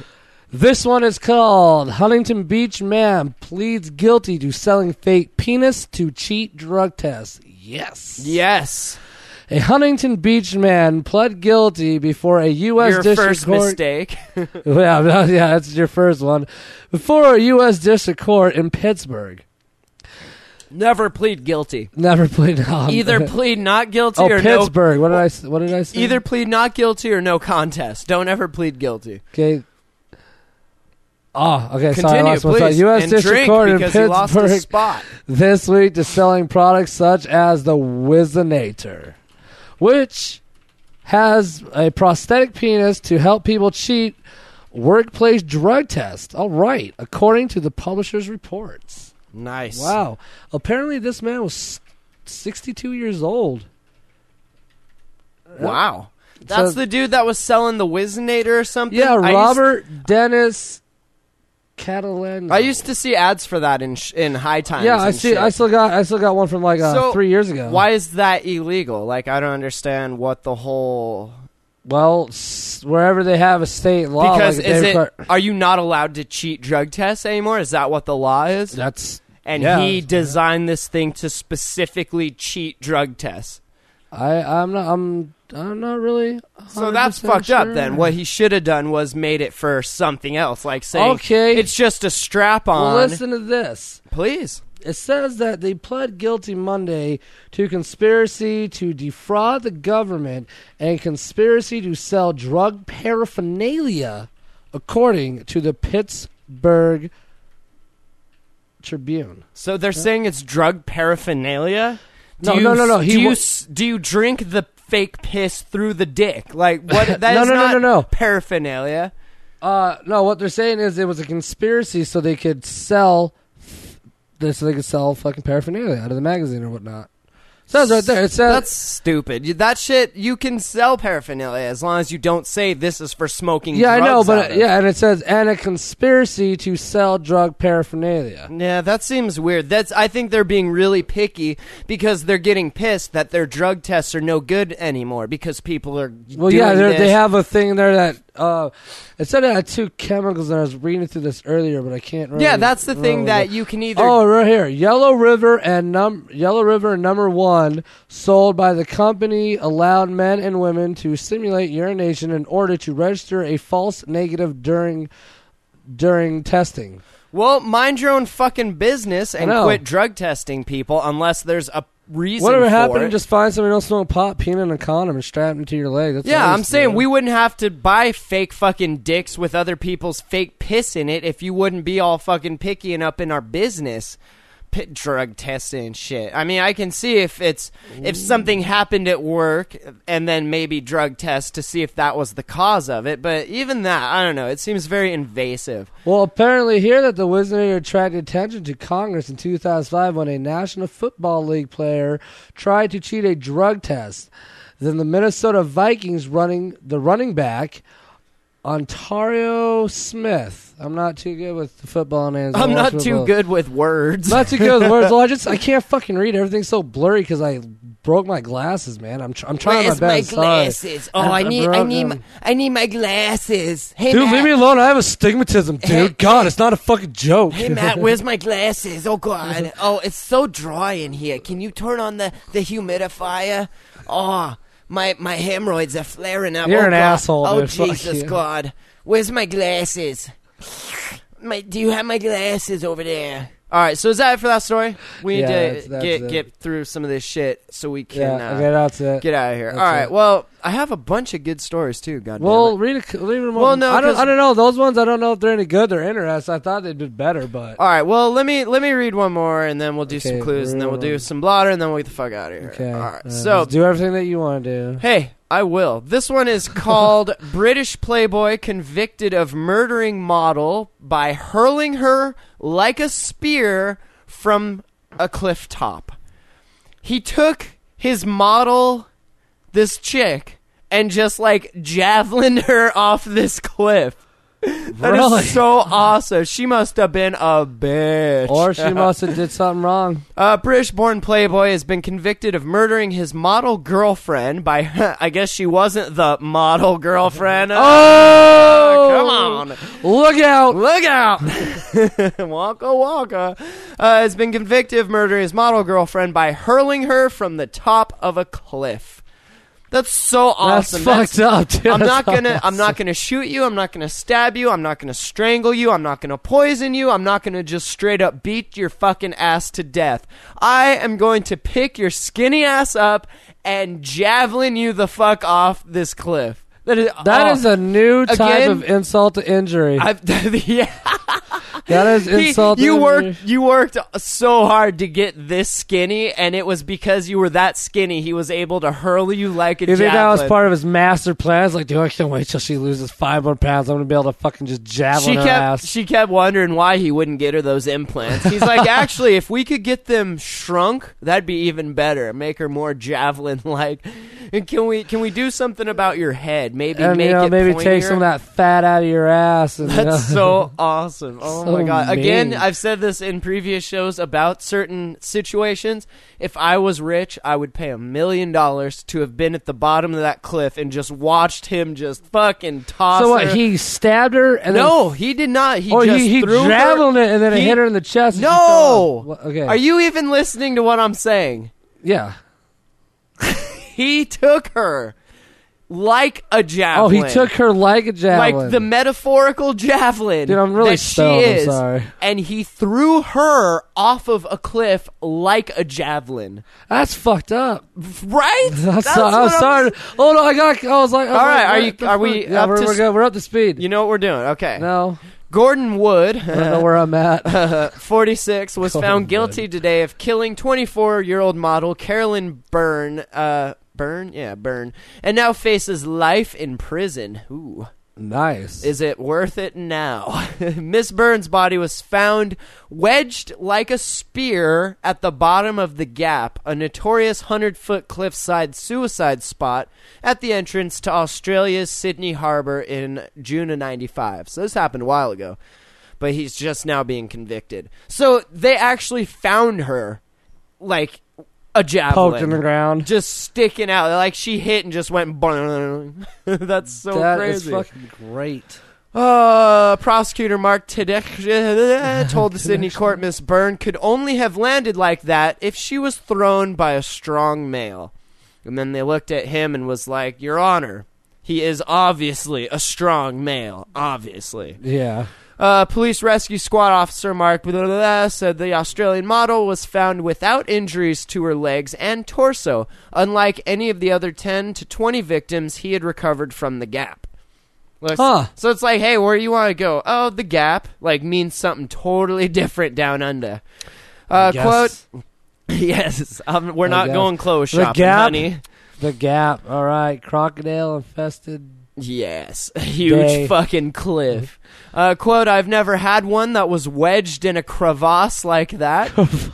This one is called Huntington Beach Man Pleads Guilty to Selling Fake Penis to Cheat Drug Tests. Yes. Yes. A Huntington Beach man pled guilty before a U S Your District first Court. mistake. yeah, no, yeah, that's your first one. Before a U S District Court in Pittsburgh. Never plead guilty. Never plead no. Either plead not guilty oh, or Pittsburgh. What did I? s- What did I no. say? Either plead not guilty or no contest. Don't ever plead guilty. Okay. Oh, okay. Sorry, I Continue, lost my thought. please. U S and District drink Court in because you lost a Pittsburgh spot. this week to selling products such as the Wizinator, which has a prosthetic penis to help people cheat workplace drug tests. All right, according to the publisher's reports. Nice. Wow. Apparently, this man was sixty-two years old. Wow. That's So- the dude that was selling the Wizinator or something? Yeah, I Robert Dennis Catalan. I used to see ads for that in sh- in High Times. Yeah, I and see. shit. I still got. I still got one from like uh, So, three years ago. Why is that illegal? Like, I don't understand what the whole. Well, s- wherever they have a state law, Because like is they it? require- Are you not allowed to cheat drug tests anymore? Is that what the law is? that's And yeah. he designed this thing to specifically cheat drug tests. I. I'm not. I'm. I'm not really. So that's one hundred percent fucked up. sure. Then what he should have done was made it for something else, like saying, Okay. it's just a strap on." Well, listen to this. Please. It says that they pled guilty Monday to conspiracy to defraud the government and conspiracy to sell drug paraphernalia, according to the Pittsburgh Tribune. So they're saying it's drug paraphernalia? Do No, you, no, no, no. He Do you, wa- s- do you drink the fake piss through the dick? Like what? That No, is no, no, not no, no. paraphernalia. Uh, no, what they're saying is it was a conspiracy so they could sell, so they could sell fucking paraphernalia out of the magazine or whatnot. It says right there. It says That's stupid. You- That shit, you can sell paraphernalia as long as you don't say this is for smoking. yeah, I know, drugs but out of. yeah, and it says and a conspiracy to sell drug paraphernalia. Yeah, that seems weird. That's. I think they're being really picky because they're getting pissed that their drug tests are no good anymore because people are. Well, doing yeah, they're- this. they have a thing there that Uh, it said it had two chemicals, and I was reading through this earlier, but I can't. Really Yeah, that's the thing remember. that you can either. Oh, right here, Yellow River and num Yellow River number one, sold by the company, allowed men and women to simulate urination in order to register a false negative during during testing. Well, mind your own fucking business and know. quit drug testing people unless there's a reason Whatever for happened, it. just find somebody else smoke pot, pee in a condom, and strap it to your leg. That's Yeah, what I I'm used to saying do. we wouldn't have to buy fake fucking dicks with other people's fake piss in it if you wouldn't be all fucking picky and up in our business. P- drug testing and shit. I mean, I can see if it's if something happened at work and then maybe drug test to see if that was the cause of it. But even that, I don't know. It seems very invasive. Well, apparently here that the Wisnator attracted attention to Congress in two thousand five when a National Football League player tried to cheat a drug test. Then the Minnesota Vikings running the running back Ontario Smith. I'm not too good with the football names. I'm I watch not too football. good with words. Not too good with words. Well, I just I can't fucking read. Everything's so blurry because I broke my glasses, man. I'm tr- I'm trying Where's my my best. glasses? Sorry. Oh, I, need I broke need them. my, I need my glasses. Hey, Dude, Matt. leave me alone. I have astigmatism, dude. Hey- God, it's not a fucking joke. Hey Matt, where's my glasses? Oh God! Oh, it's so dry in here. Can you turn on the, the humidifier? Oh, my my hemorrhoids are flaring up. You're oh, an God. asshole, Oh dude. Fuck Jesus you. God! Where's my glasses? My, do you have my glasses over there? All right, so is that it for that story? We need Yeah, to that's- that's get it. get through some of this shit so we can Yeah, uh, okay, that's it. get out of here. That's All right. it. Well, I have a bunch of good stories too. God damn Well, it. read a, read them. Well, no, I don't. 'cause- I don't know. Those ones, I don't know if they're any good. They're interesting. I thought they did better, but All right. Well, let me let me read one more, and then we'll do some Okay, clues, and then we'll do real- some blotter, and then we'll get the fuck out of here. okay. All right. Uh, so, just do everything that you want to do. hey, I will. This one is called British Playboy convicted of murdering model by hurling her like a spear from a cliff top. He took his model, this chick, and just like javelined her off this cliff. That is Really? so awesome. She must have been a bitch. Or she must have did something wrong. Uh, British-born Playboy has been convicted of murdering his model girlfriend by, I guess she wasn't the model girlfriend. Oh, come on. Look out! Look out. Waka waka. Uh, has been convicted of murdering his model girlfriend by hurling her from the top of a cliff. That's so awesome. That's fucked up, dude. I'm That's not gonna. I'm awesome. not gonna shoot you. I'm not gonna stab you. I'm not gonna strangle you. I'm not gonna poison you. I'm not gonna just straight up beat your fucking ass to death. I am going to pick your skinny ass up and javelin you the fuck off this cliff. That is. That oh, is a new type Again, of insult to injury. I've, yeah. That is He- insult to you injury. worked. You worked so hard to get this skinny, and it was because you were that skinny. He was able to hurl you like a You think that was javelin. part of his master plan? It's like, dude, I can't wait till she loses five more pounds. I'm gonna be able to fucking just javelin She her kept ass. she kept wondering why he wouldn't get her those implants. He's like, actually, if we could get them shrunk, that'd be even better. Make her more javelin like. And can we can we do something about your head? Maybe and make you know, it maybe pointier? take some of that fat out of your ass. And, you know. That's so awesome. Oh So my god. Again, mean. I've said this in previous shows about certain situations. If I was rich, I would pay a million dollars to have been at the bottom of that cliff and just watched him just fucking toss So what? her. He stabbed her and No, he did not. He then, or just he, he threw her- javeled it and then it He- hit her in the chest. and she No. fell off. What- Okay. Are you even listening to what I'm saying? Yeah. He took her like a Oh, javelin. he took her like a javelin. like the metaphorical javelin Dude, I'm really that she stoned, I'm is, sorry. and he threw her off of a cliff like a javelin. That's fucked up. Right? That's, That's so, what I'm I'm- sorry. Oh no, I got. I was like, I was All right, like, are what you- the are we fuck? Yeah, up we're, to we're, s- good. We're up to speed. You know what we're doing? Okay. No, Gordon Wood, I don't know where I'm at. forty-six, was Gordon found guilty Wood. today of killing twenty-four-year-old model Carolyn Byrne. Uh, Byrne, yeah, Byrne, and now faces life in prison. Ooh. Nice. Is it worth it now? Miss Burns' body was found wedged like a spear at the bottom of the Gap, a notorious hundred-foot cliffside suicide spot at the entrance to Australia's Sydney Harbour in June of ninety-five. So this happened a while ago, but he's just now being convicted. So they actually found her, like, a javelin. Poked in the ground. Just sticking out. Like she hit and just went. That's so that crazy. That is fucking great. Uh, prosecutor Mark Tedek told the Sydney court Miss Byrne could only have landed like that if she was thrown by a strong male. And then they looked at him and was like, Your Honor, he is obviously a strong male. Obviously. Yeah. Uh, police rescue squad officer Mark blah, blah, blah, said the Australian model was found without injuries to her legs and torso, unlike any of the other ten to twenty victims he had recovered from the Gap. Like, huh. So it's like, hey, where you want to go? Oh, the Gap. Like, means something totally different down under. Uh, quote, yes, um, we're I not guess. going clothes The shopping, Gap? honey. The Gap. All right. Crocodile infested. Yes, a huge Day. fucking cliff. Uh, quote, I've never had one that was wedged in a crevasse like that.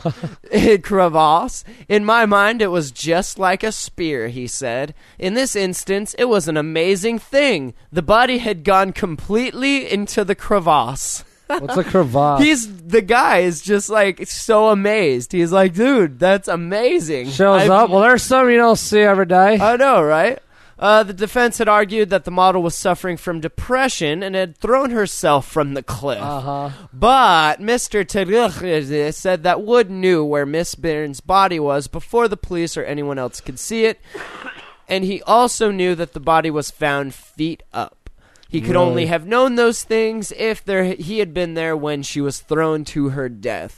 Crevasse. In my mind, it was just like a spear, he said. In this instance, it was an amazing thing. The body had gone completely into the crevasse. What's a crevasse? He's the guy is just like so amazed. He's like, dude, that's amazing. Shows I've- up. Well, there's some you don't see every day. I know, right? Uh, the defense had argued that the model was suffering from depression and had thrown herself from the cliff. Uh-huh. But Mister Tedek said that Wood knew where Miss Byrne's body was before the police or anyone else could see it, and he also knew that the body was found feet up. He could Really? only have known those things if there he had been there when she was thrown to her death.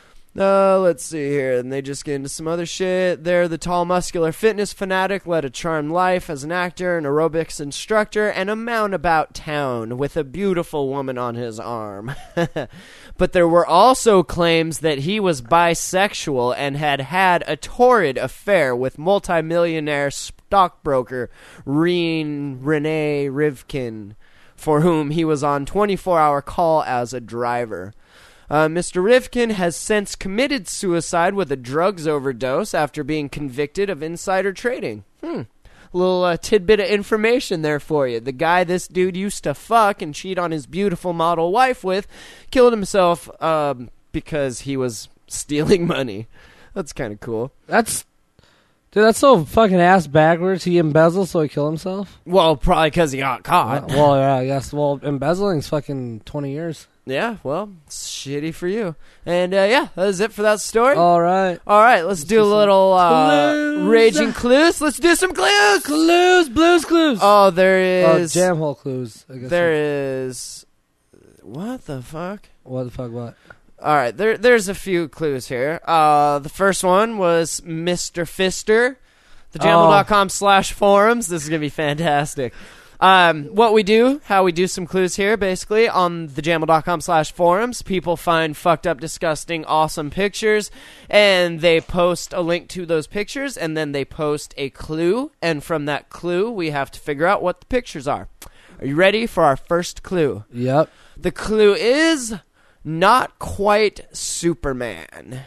Uh, let's see here. And they just get into some other shit. There, the tall, muscular fitness fanatic led a charmed life as an actor, an aerobics instructor, and a man about town with a beautiful woman on his arm. But there were also claims that he was bisexual and had had a torrid affair with multimillionaire stockbroker Reen Renee Rivkin, for whom he was on twenty-four hour call as a driver. Uh, Mister Rivkin has since committed suicide with a drugs overdose after being convicted of insider trading. Hmm. A little uh, tidbit of information there for you. The guy this dude used to fuck and cheat on his beautiful model wife with killed himself um, because he was stealing money. That's kind of cool. That's... Dude, that's so fucking ass backwards. He embezzled so he killed himself? Well, probably because he got caught. Well, yeah, I guess. Well, embezzling's fucking twenty years. Yeah, well, it's shitty for you. And, uh, yeah, that is it for that story. All right. All right, let's, let's do, do a little uh, clues. raging clues. Let's do some clues. Clues, blues clues. Oh, there is... Oh, jam hole clues. I guess there is... What the fuck? What the fuck, what? All right, there, there's a few clues here. Uh, the first one was Mister Fister, the jamble dot com slash forums. This is going to be fantastic. Um, what we do, how we do some clues here, basically, on the jamble dot com slash forums, people find fucked up, disgusting, awesome pictures, and they post a link to those pictures, and then they post a clue, and from that clue, we have to figure out what the pictures are. Are you ready for our first clue? Yep. The clue is... not quite Superman.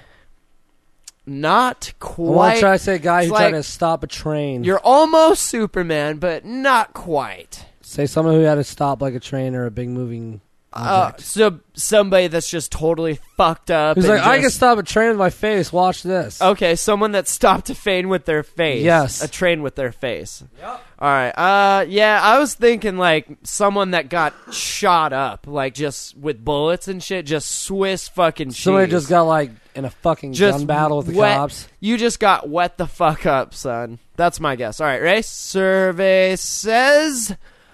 Not quite. I want to try to say a guy who's like, trying to stop a train. You're almost Superman, but not quite. Say someone who had to stop like a train or a big moving object. Uh, so somebody that's just totally fucked up. Who's and like, I just- can stop a train with my face. Watch this. Okay, someone that stopped a train with their face. Yes. A train with their face. Yep. All right. Uh, yeah, I was thinking like someone that got shot up, like just with bullets and shit, just Swiss fucking cheese. Somebody just got like in a fucking Just gun battle with the wet- cops. You just got wet the fuck up, son. That's my guess. All right, Ray. Survey says...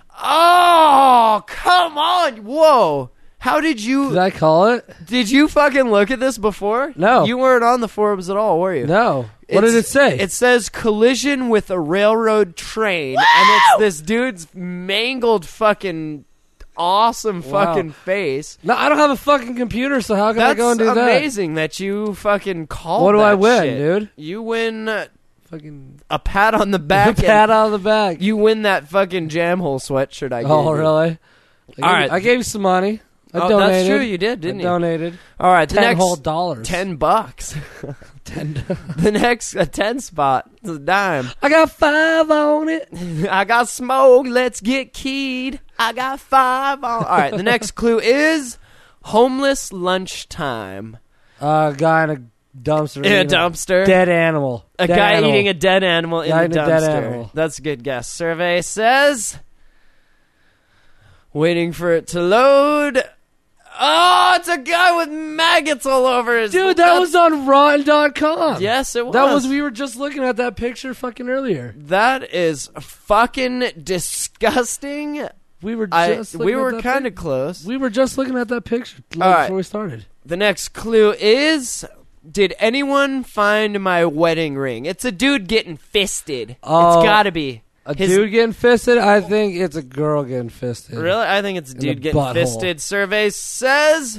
Oh, come on. Whoa. How did you... Did I call it? Did you fucking look at this before? No. You weren't on the forums at all, were you? No. What It's- did it say? It says collision with a railroad train, and it's this dude's mangled fucking awesome Wow. fucking face. No, I don't have a fucking computer, so how can I That's go and do that? amazing that you fucking called What do I that win, shit. dude? You win uh, Fucking a pat on the back. pat and out of the back. You win that fucking jam hole sweatshirt I gave Oh, you. really? I gave, All right. I gave you some money. I Oh, donated. that's true. You did, didn't I you? donated. All right, the Ten next whole dollars. ten bucks. Ten. The next a ten spot is a dime. I got five on it. I got smoke. Let's get keyed. I got five on. All right, the next clue is homeless lunchtime. Uh, a guy in a dumpster. In a eating dumpster. Dead animal. A Dead guy animal. eating a dead animal in Guy the eating a dead dumpster. animal. That's a good guess. Survey says. Waiting for it to load. Oh, it's a guy with maggots all over his. Dude, that was on Rotten dot com. Yes, it was. That was. We were just looking at that picture fucking earlier. That is fucking disgusting. We were I, just. we looking were at that kind of pic- close. We were just looking at that picture like, All right. before we started. The next clue is: did anyone find my wedding ring? It's a dude getting fisted. Oh, it's got to be A His- dude getting fisted? I think it's a girl getting fisted. Really? I think it's a In dude the getting butthole. fisted. Survey says.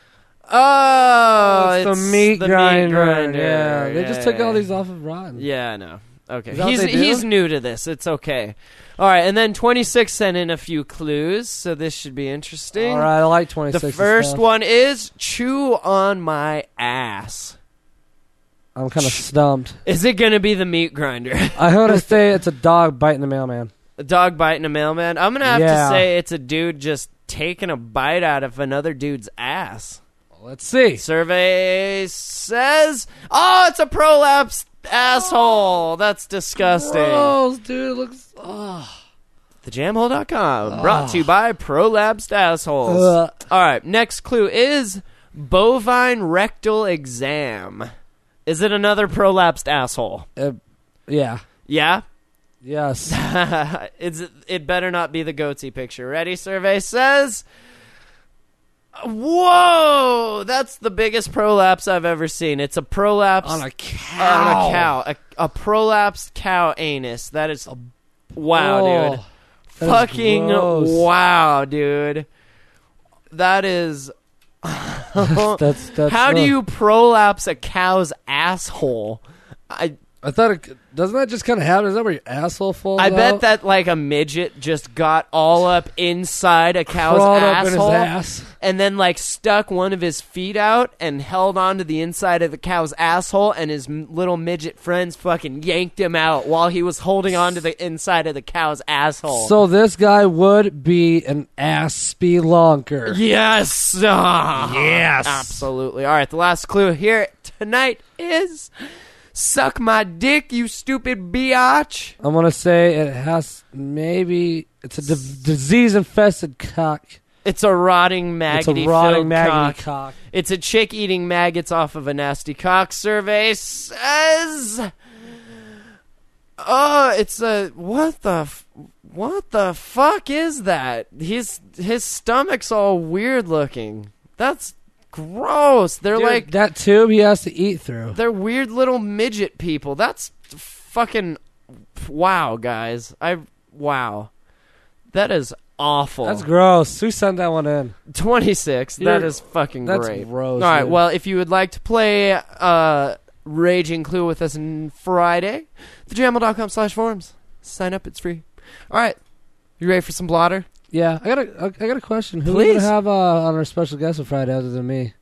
Oh, it's, it's the meat the grinder. Meat grinder. Yeah, they just took Yeah. all these off of Rotten. Yeah, I know. Okay, Is that what he's they do? he's new to this. It's okay. All right, and then twenty-six sent in a few clues, so this should be interesting. All right, I like twenty-six. The and first stuff. one is chew on my ass. I'm kind of stumped. Is it gonna be the meat grinder? I want to say it's a dog biting the mailman. A dog biting a mailman? I'm gonna have Yeah. to say it's a dude just taking a bite out of another dude's ass. Let's see. Survey says, oh, it's a prolapsed asshole. That's disgusting. Gross, dude. It looks. Oh. the jam hole dot com, brought to you by prolapsed assholes. Ugh. All right, next clue is bovine rectal exam. Is it another prolapsed asshole? Uh, yeah. Yeah? Yes. it's, it better not be the goatee picture. Ready? Survey says... Whoa! That's the biggest prolapse I've ever seen. It's a prolapse... On a cow. On a cow. A, a prolapsed cow anus. That is... Wow, Oh, dude. that is Fucking gross. wow, dude. That is... that's, that's, How do uh, you prolapse a cow's asshole? I... I thought it doesn't that just kind of happen? Is that where your asshole falls I bet out? that like a midget just got all up inside a cow's Crawled up in his asshole ass. and then like stuck one of his feet out and held onto the inside of the cow's asshole, and his m- little midget friends fucking yanked him out while he was holding onto the inside of the cow's asshole. So this guy would be an ass spelunker. yes, Ah, Yes. absolutely. All right, the last clue here tonight is suck my dick, you stupid biatch. I'm gonna say it has maybe it's a d- disease-infested cock. It's a rotting It's a maggoty rotting filled maggoty cock. cock. It's a chick eating maggots off of a nasty cock. Survey says, "Oh, it's a what the f- what the fuck is that? His his stomach's all weird looking. That's gross. They're Dude, like that tube he has to eat through. they're weird little midget people. That's fucking wow, guys. I wow, that is awful. That's gross. Who sent that one in? twenty-six. Dude, that is fucking that's great. gross, All right. dude. Well, if you would like to play uh, Raging Clue with us on Friday, the jamel dot com slash forums. Sign up. It's free. All right. You ready for some blotter? Yeah, I got a, I got a question. Who Please. are we gonna have uh, on our special guest on Friday other than me?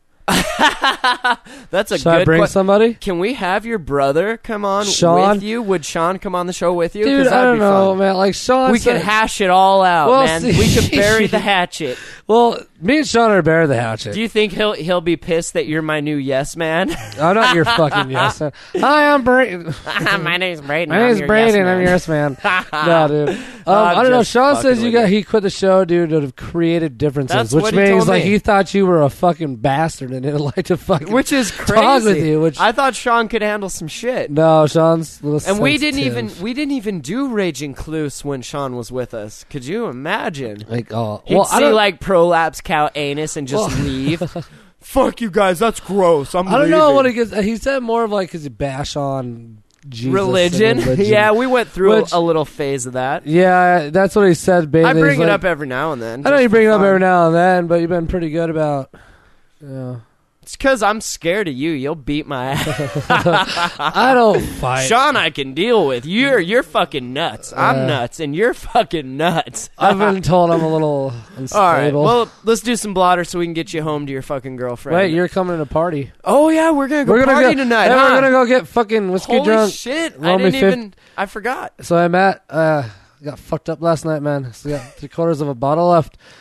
That's a Should good I bring que- somebody? Can we have your brother come on Sean? with you? Would Sean come on the show with you? 'Cause Dude, I that'd don't be know, fun. man. Like Sean, We said, could hash it all out, Well, man. see- We could bury the hatchet. Well, me and Sean are bear the hatchet. Do you think he'll he'll be pissed that you're my new yes man? I'm not your fucking yes man. Hi, I'm Braden. my name's Braden. My name's Braden. I'm your yes man. no, dude. Um, I'm I don't know. just Sean fucking says you with got you. he quit the show due to creative differences, That's which what he means told like me. he thought you were a fucking bastard and didn't like to fucking Which is crazy. talk with you. Which I thought Sean could handle some shit. no, Sean's a little And we didn't sensitive. even we didn't even do Raging Clues when Sean was with us. Could you imagine? like oh He'd well I see don't like prolapse cow anus and just Well- leave. Fuck you guys, that's gross. I'm I don't know leaving. what he gets. He said more of like because he bash on Jesus and religion. religion. Yeah, we went through Which- a, a little phase of that. yeah, that's what he said. Basically. I bring He's it like- up every now and then. I know just you bring it for up fun. every now and then, but you've been pretty good about. Yeah. It's because I'm scared of you. You'll beat my ass. I don't fight. Sean, I can deal with. You're you're fucking nuts. I'm Yeah. nuts, and you're fucking nuts. I've been told I'm a little unstable. All right. Well, let's do some blotter so we can get you home to your fucking girlfriend. wait, you're coming to a party. Oh yeah, we're gonna go We're gonna party go, tonight. and huh? we're gonna go get fucking whiskey Holy drunk. shit! I Roll me didn't fif- even. I forgot. So I'm at uh got fucked up last night, man. So got three quarters of a bottle left.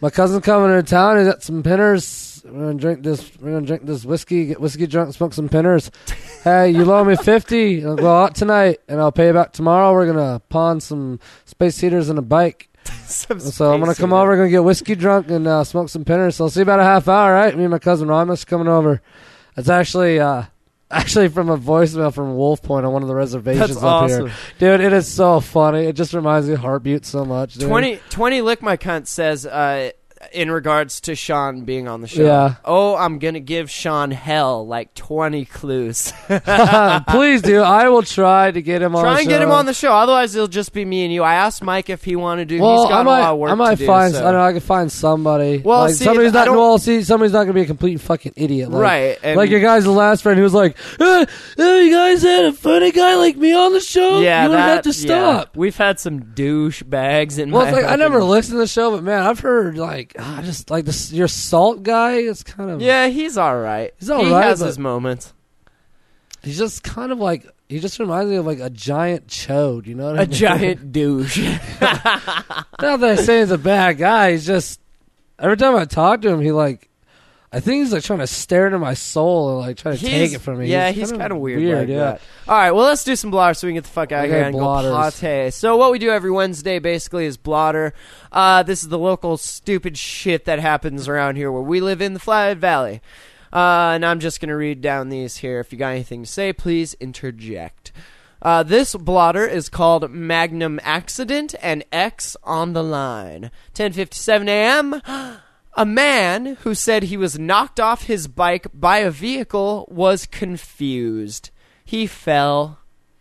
My cousin's coming into town. He's got some pinners. We're gonna drink this. We're gonna drink this whiskey. Get whiskey drunk. Smoke some pinners. Hey, you loan me fifty. I'll go out tonight, and I'll pay you back tomorrow. We're gonna pawn some space heaters and a bike. So I'm gonna come heater. over. We're gonna get whiskey drunk and uh, smoke some pinners. So I'll see you about a half hour. Right? Me and my cousin Ramos coming over. It's actually. Uh, Actually, from a voicemail from Wolf Point on one of the reservations That's up awesome. here. Dude, it is so funny. It just reminds me of Heartbeat so much, dude. twenty, twenty Lick My Cunt says, uh, in regards to Sean being on the show, yeah. oh, I'm going to give Sean hell, like twenty clues. Please do. I will try to get him on Try the show. and get him on the show. Otherwise, it'll just be me and you. I asked Mike if he wanted to do Well, He's got I might, a lot of work I might to find, do. So. I don't know, I can find somebody. Well, like, see, somebody's I not, don't- well, see, somebody's not going to be a complete fucking idiot. Like, Right, and- like your guy's the last friend who was like, hey, hey, you guys had a funny guy like me on the show? Yeah, you would that, have to stop. Yeah. We've had some douche bags in Well, my it's like, I fucking- never listened to the show, but man, I've heard like, ah, just like this, your salt guy is kind of, Yeah, he's all right. He's all he right, has but- his moments. he's just kind of like, he just reminds me of like a giant chode, you know what I A mean? giant douche. Not that I say he's a bad guy. He's just every time I talk to him, he like, I think he's like trying to stare into my soul and like trying to He's- take it from me. Yeah, he's, kind of weird. Weird, like yeah. that. All right, well, let's do some blotter so we can get the fuck out of Okay, here and blotters. go pate. So what we do every Wednesday basically is blotter. Uh, this is the local stupid shit that happens around here where we live in the Flathead Valley. Uh, and I'm just going to read down these here. If you got anything to say, please interject. Uh, this blotter is called Magnum Accident and X on the Line. ten fifty-seven a.m., a man who said he was knocked off his bike by a vehicle was confused. He fell.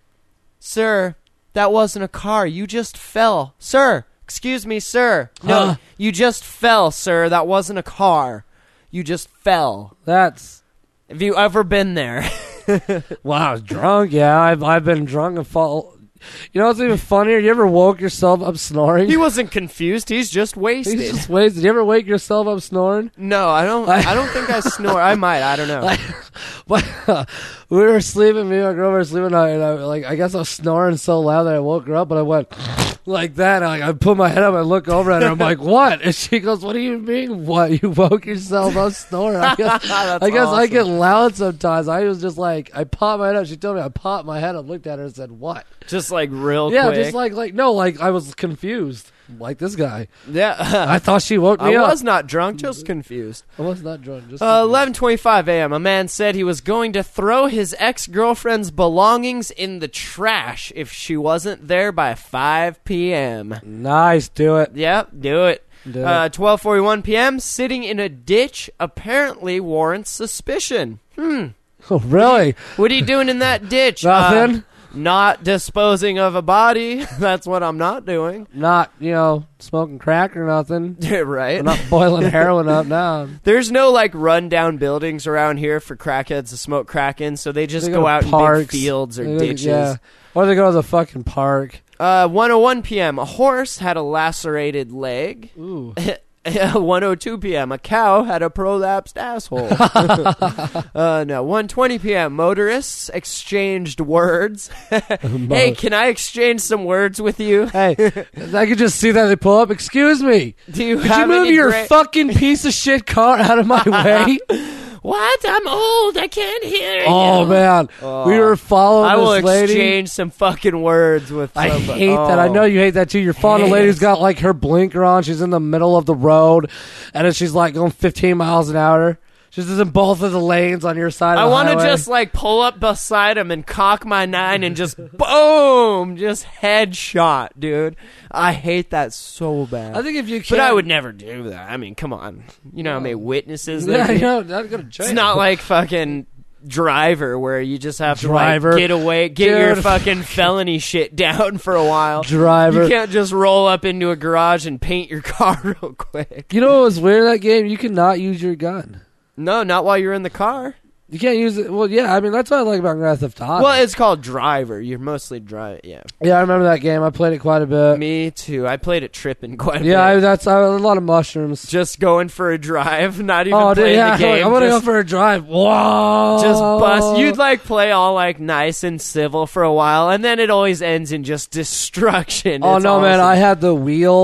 Sir, that wasn't a car. You just fell. Sir, excuse me, sir. No, Huh? you just fell, sir. That wasn't a car. You just fell. That's Have you ever been there? wow. I was drunk. Yeah, I've I've been drunk and fall. You know what's even funnier? You ever woke yourself up snoring? He wasn't confused. He's just wasted. He's just wasted. You ever wake yourself up snoring? No, I don't. I don't think I snore. I might. I don't know. Like, but, we were sleeping. Me and my girl were sleeping, and I, and I like I guess I was snoring so loud that I woke her up. But I went like that. And I, I put my head up and look over at her. I'm like, "What?" And she goes, "What do you mean? What? You woke yourself up snoring?" I guess, That's I, guess I awesome. get loud sometimes. I was just like, I popped my head up. She told me I popped my head up, looked at her, and said, "What?" Just like real Yeah, quick. just like like no, like I was confused, like this guy. yeah. I thought she woke I me up. was not drunk, just confused. I was not drunk. Just Uh, eleven twenty-five a.m. A man said he was going to throw his ex-girlfriend's belongings in the trash if she wasn't there by five p.m. nice. Do it. Yep, do it. Do Uh, it. twelve forty-one p.m. Sitting in a ditch apparently warrants suspicion. Hmm. Oh, really? What are you doing in that ditch? Nothing. Uh, not disposing of a body. That's what I'm not doing. Not you know smoking crack or nothing. Right. I'm not boiling heroin up now. There's no like rundown buildings around here for crackheads to smoke crack in, so they just They go, to out in parks. big fields or They go- ditches. Yeah. Or they go to the fucking park. Uh, one oh one p.m. A horse had a lacerated leg. Ooh. one oh two p.m. A cow had a prolapsed asshole. uh, no. one twenty p.m. Motorists exchanged words. Hey, can I exchange some words with you? Hey, I could just see that they pull up. Excuse me. Do you Could have you move any your gra- fucking piece of shit car out of my way? What? I'm old. I can't hear Oh you. man, we were following I will this lady. exchange some fucking words with I somebody. hate that. I Oh. know you hate that too. You're following a Hate lady who's it. got like her blinker on. She's in the middle of the road, and then she's like going fifteen miles an hour. She's just in both of the lanes on your side. I Of the want to highway. just like pull up beside him and cock my nine and just boom, just headshot, dude. I hate that so bad. I think if you can't, but I would never do that. I mean, come on. You know how many witnesses Yeah, there you be? know, I'd go to jail. It's not like fucking Driver where you just have to Driver. like get away, get your Dude. fucking felony shit down for a while. Driver. You can't just roll up into a garage and paint your car real quick. You know what was weird in that game? You cannot use your gun. No, not while you're in the car. You can't use it. Well, yeah, I mean that's what I like about Grand Theft Auto. Well, it's called Driver. You're mostly driving. Yeah. yeah, I remember that game. I played it quite a bit. Me too. I played it tripping quite a yeah, I, bit. that's I, a lot of mushrooms. Just going for a drive, not even Oh, dude, playing yeah, the game. I want to go just, for a drive. Whoa, just bust. You'd like play all like nice and civil for a while, and then it always ends in just destruction. Oh It's no, man! awesome. I had the wheel,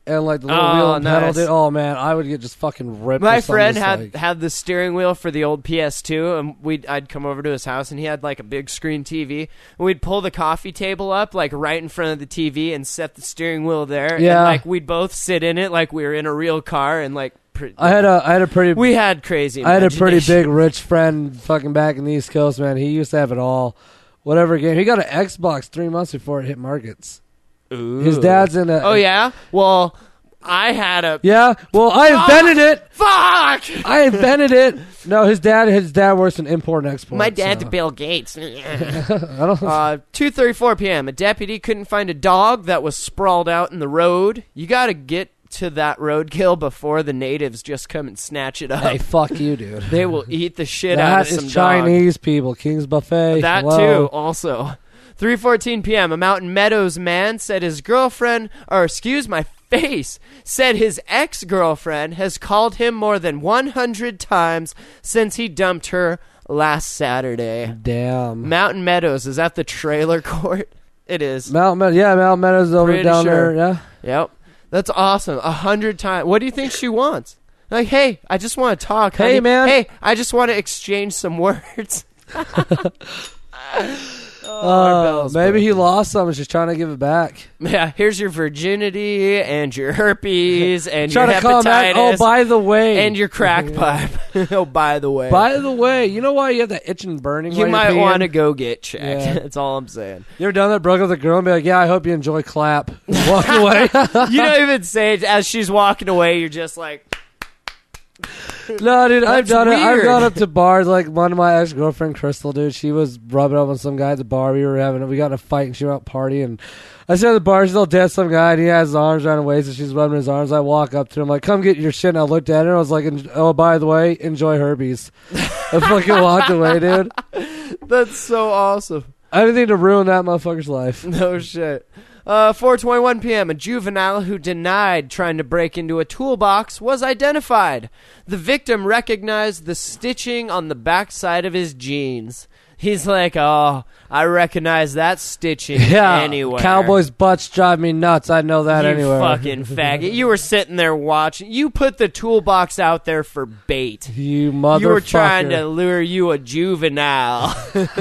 and like the little Oh, wheel and pedal. nice. Dude. Oh man, I would get just fucking ripped. My or something, friend just had like- had the steering wheel for the old P S two, and we'd I'd come over to his house, and he had like a big screen T V. And we'd pull the coffee table up like right in front of the T V and set the steering wheel there. Yeah. and, like we'd both sit in it like we were in a real car, and like pre- I had a I had a pretty we had crazy. I had a pretty imagination. big rich friend fucking back in the East Coast, man. He used to have it all. Whatever game. He got an Xbox three months before it hit markets. Ooh. His dad's in a. Oh yeah. Well, I had a. Yeah. Well, I invented it. Fuck. I invented it. No, his dad. His dad works in import and export. My dad's so. Bill Gates. I don't. Uh, two thirty-four p.m. A deputy couldn't find a dog that was sprawled out in the road. You got to get to that roadkill before the natives just come and snatch it up. Hey, fuck you, dude. They will eat the shit out That of some is dog. Chinese people. King's Buffet. That Hello. too, also. three fourteen p.m. A Mountain Meadows man said his girlfriend, or excuse my face, said his ex-girlfriend has called him more than one hundred times since he dumped her last Saturday. Damn. Mountain Meadows, is that the trailer court? It is. Mount Meadows. Yeah, Mount Meadows over Pretty down sure. there. Yeah. Yep. That's awesome. A hundred times. What do you think she wants? Like, hey, I just want to talk. Hey, honey. man. Hey, I just want to exchange some words. oh, Uh, bell's maybe broken. he lost some and she's trying to give it back. Yeah, here's your virginity and your herpes and your Trying to call him back. hepatitis Oh, by the way. and your crack pipe. oh, by the way. By the way, you know why you have that itch and burning? you while might you're peeing? want to go get checked. Yeah. That's all I'm saying. You ever done that? Broke up with a girl and be like, "Yeah, I hope you enjoy clap." Walk away. You don't even say it as she's walking away. You're just like, No, dude, I've That's done it. I've weird. gone up to bars. Like one of my ex girlfriend, Crystal, dude, she was rubbing up on some guy at the bar. We were having, we got in a fight, and she went out partying. And I sit at the bar. She's all dead. Some guy, and he has his arms around her waist, and she's rubbing his arms. I walk up to him, like, "Come get your shit." And I looked at her. And I was like, "Oh, by the way, enjoy herpes." I fucking walked away, dude. that's so awesome. I didn't need to ruin that motherfucker's life. No shit. Uh, four twenty-one p.m. A juvenile who denied trying to break into a toolbox was identified. The victim recognized the stitching on the backside of his jeans. He's like, "Oh, I recognize that stitching Yeah, anywhere." cowboys' butts drive me nuts. I know that you anywhere. fucking faggot. You were sitting there watching. You put the toolbox out there for bait. You motherfucker. You were trying to lure you a juvenile.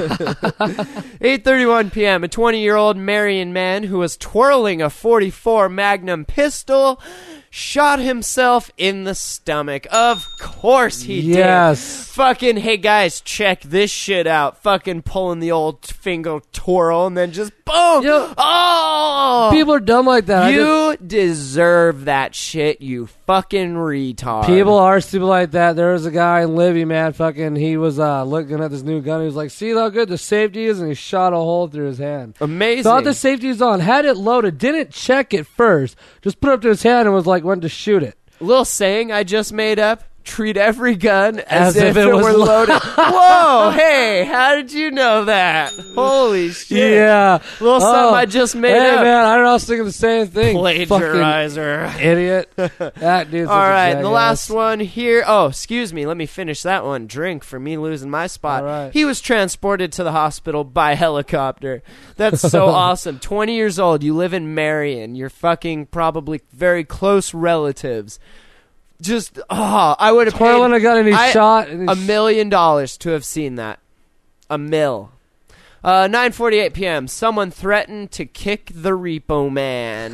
eight thirty-one p.m. A twenty-year-old Marion man who was twirling a forty-four Magnum pistol shot himself in the stomach. Of course he Yes. did. Fucking, hey guys, check this shit out. Fucking pulling the old finger twirl and then just boom. Yo, oh! People are dumb like that. I You deserve that shit, you fucking retard. People are stupid like that. There was a guy in Libby, man. Fucking, he was uh, looking at this new gun. He was like, "See how good the safety is," and he shot a hole through his hand. Amazing. Thought the safety was on. Had it loaded. Didn't check it first. Just put it up to his hand and was like, went to shoot it. Little saying I just made up. Treat every gun as, As if, if it, it was were lo- loaded. Whoa, hey, how did you know that? Holy shit. Yeah. Little something Oh. I just made hey, up. man, I don't know. I was thinking the same thing. Plagiarizer. Fucking idiot. That dude's All such a right, and the jackass. last one here. Oh, excuse me. Let me finish that one. Drink for me losing my spot. All right. He was transported to the hospital by helicopter. That's so awesome. twenty years old. You live in Marion. You're fucking probably very close relatives. Just, oh, I would have Twirling paid a gun and he I- shot. And he a sh- million dollars to have seen that. A mill. Uh, nine forty-eight p.m. Someone threatened to kick the repo man.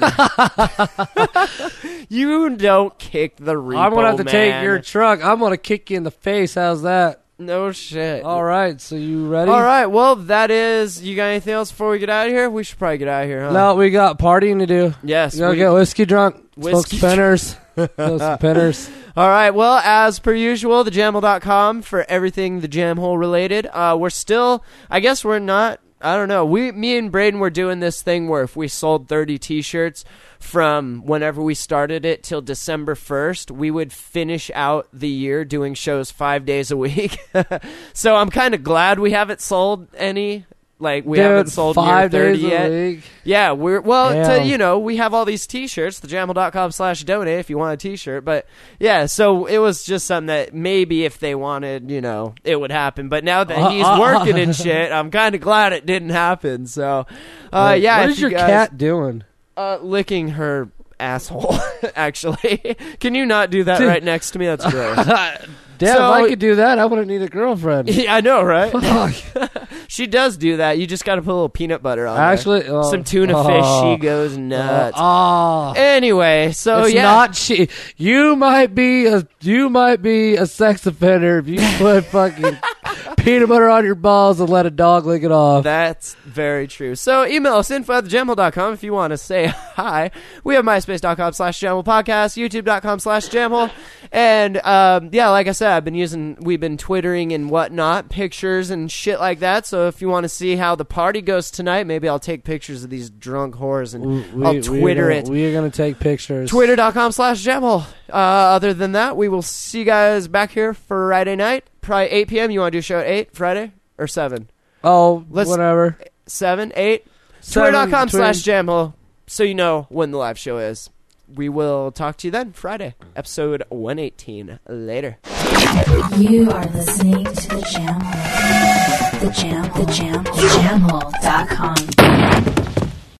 You don't kick the repo man. I'm gonna have to take your truck. I'm gonna kick you in the face. How's that? No shit. All right. So you ready? All right. Well, that is. You got anything else before we get out of here? We should probably get out of here, huh? No, we got partying to do. Yes. You gotta we- get whiskey drunk. Whiskey Smoke spinners. Smoke some spinners. All right. Well, as per usual, the jamhole dot com for everything the Jamhole related. Uh, we're still. I guess we're not. I don't know. We, me and Braden were doing this thing where if we sold thirty T-shirts from whenever we started it till December first, we would finish out the year doing shows five days a week. So I'm kind of glad we haven't sold any. Like we Dude, haven't sold five near thirty days yet. a week. Yeah, we're well. To, Damn. you know, we have all these T-shirts. The jamhole dot com slash donate if you want a T-shirt. But yeah, so it was just something that maybe if they wanted, you know, it would happen. But now that he's working and shit, I'm kind of glad it didn't happen. So, uh, yeah. What if is you your guys- cat doing? Uh, licking her asshole, actually. Can you not do that right next to me? That's gross. Damn, So- if I could do that, I wouldn't need a girlfriend. Yeah, I know, right? She does do that. You just got to put a little peanut butter on Actually, there. oh, Some tuna oh, fish. She goes nuts. Oh, Anyway, so it's yeah. not she. You might be a you might be a sex offender if you put fucking peanut butter on your balls and let a dog lick it off. That's very true. So email us, info at the jamhole dot com if you want to say hi. We have myspace.com slash jamhole podcast, youtube.com slash jamhole. And, um, yeah, like I said, I've been using, we've been twittering and whatnot, pictures and shit like that. So if you want to see how the party goes tonight, maybe I'll take pictures of these drunk whores and We- I'll we are Twitter gonna, it. We are going to take pictures. Twitter.com slash jamhole. Uh, other than that, we will see you guys back here Friday night, probably eight p.m. You want to do a show at eight Friday or seven? Oh, Let's- whatever. seven, eight Seven, Twitter.com between- slash jamhole so you know when the live show is. We will talk to you then, Friday, episode one eighteen. Later. You are listening to the Jam Hole. The Jam, the Jam, the Jam Hole dot com.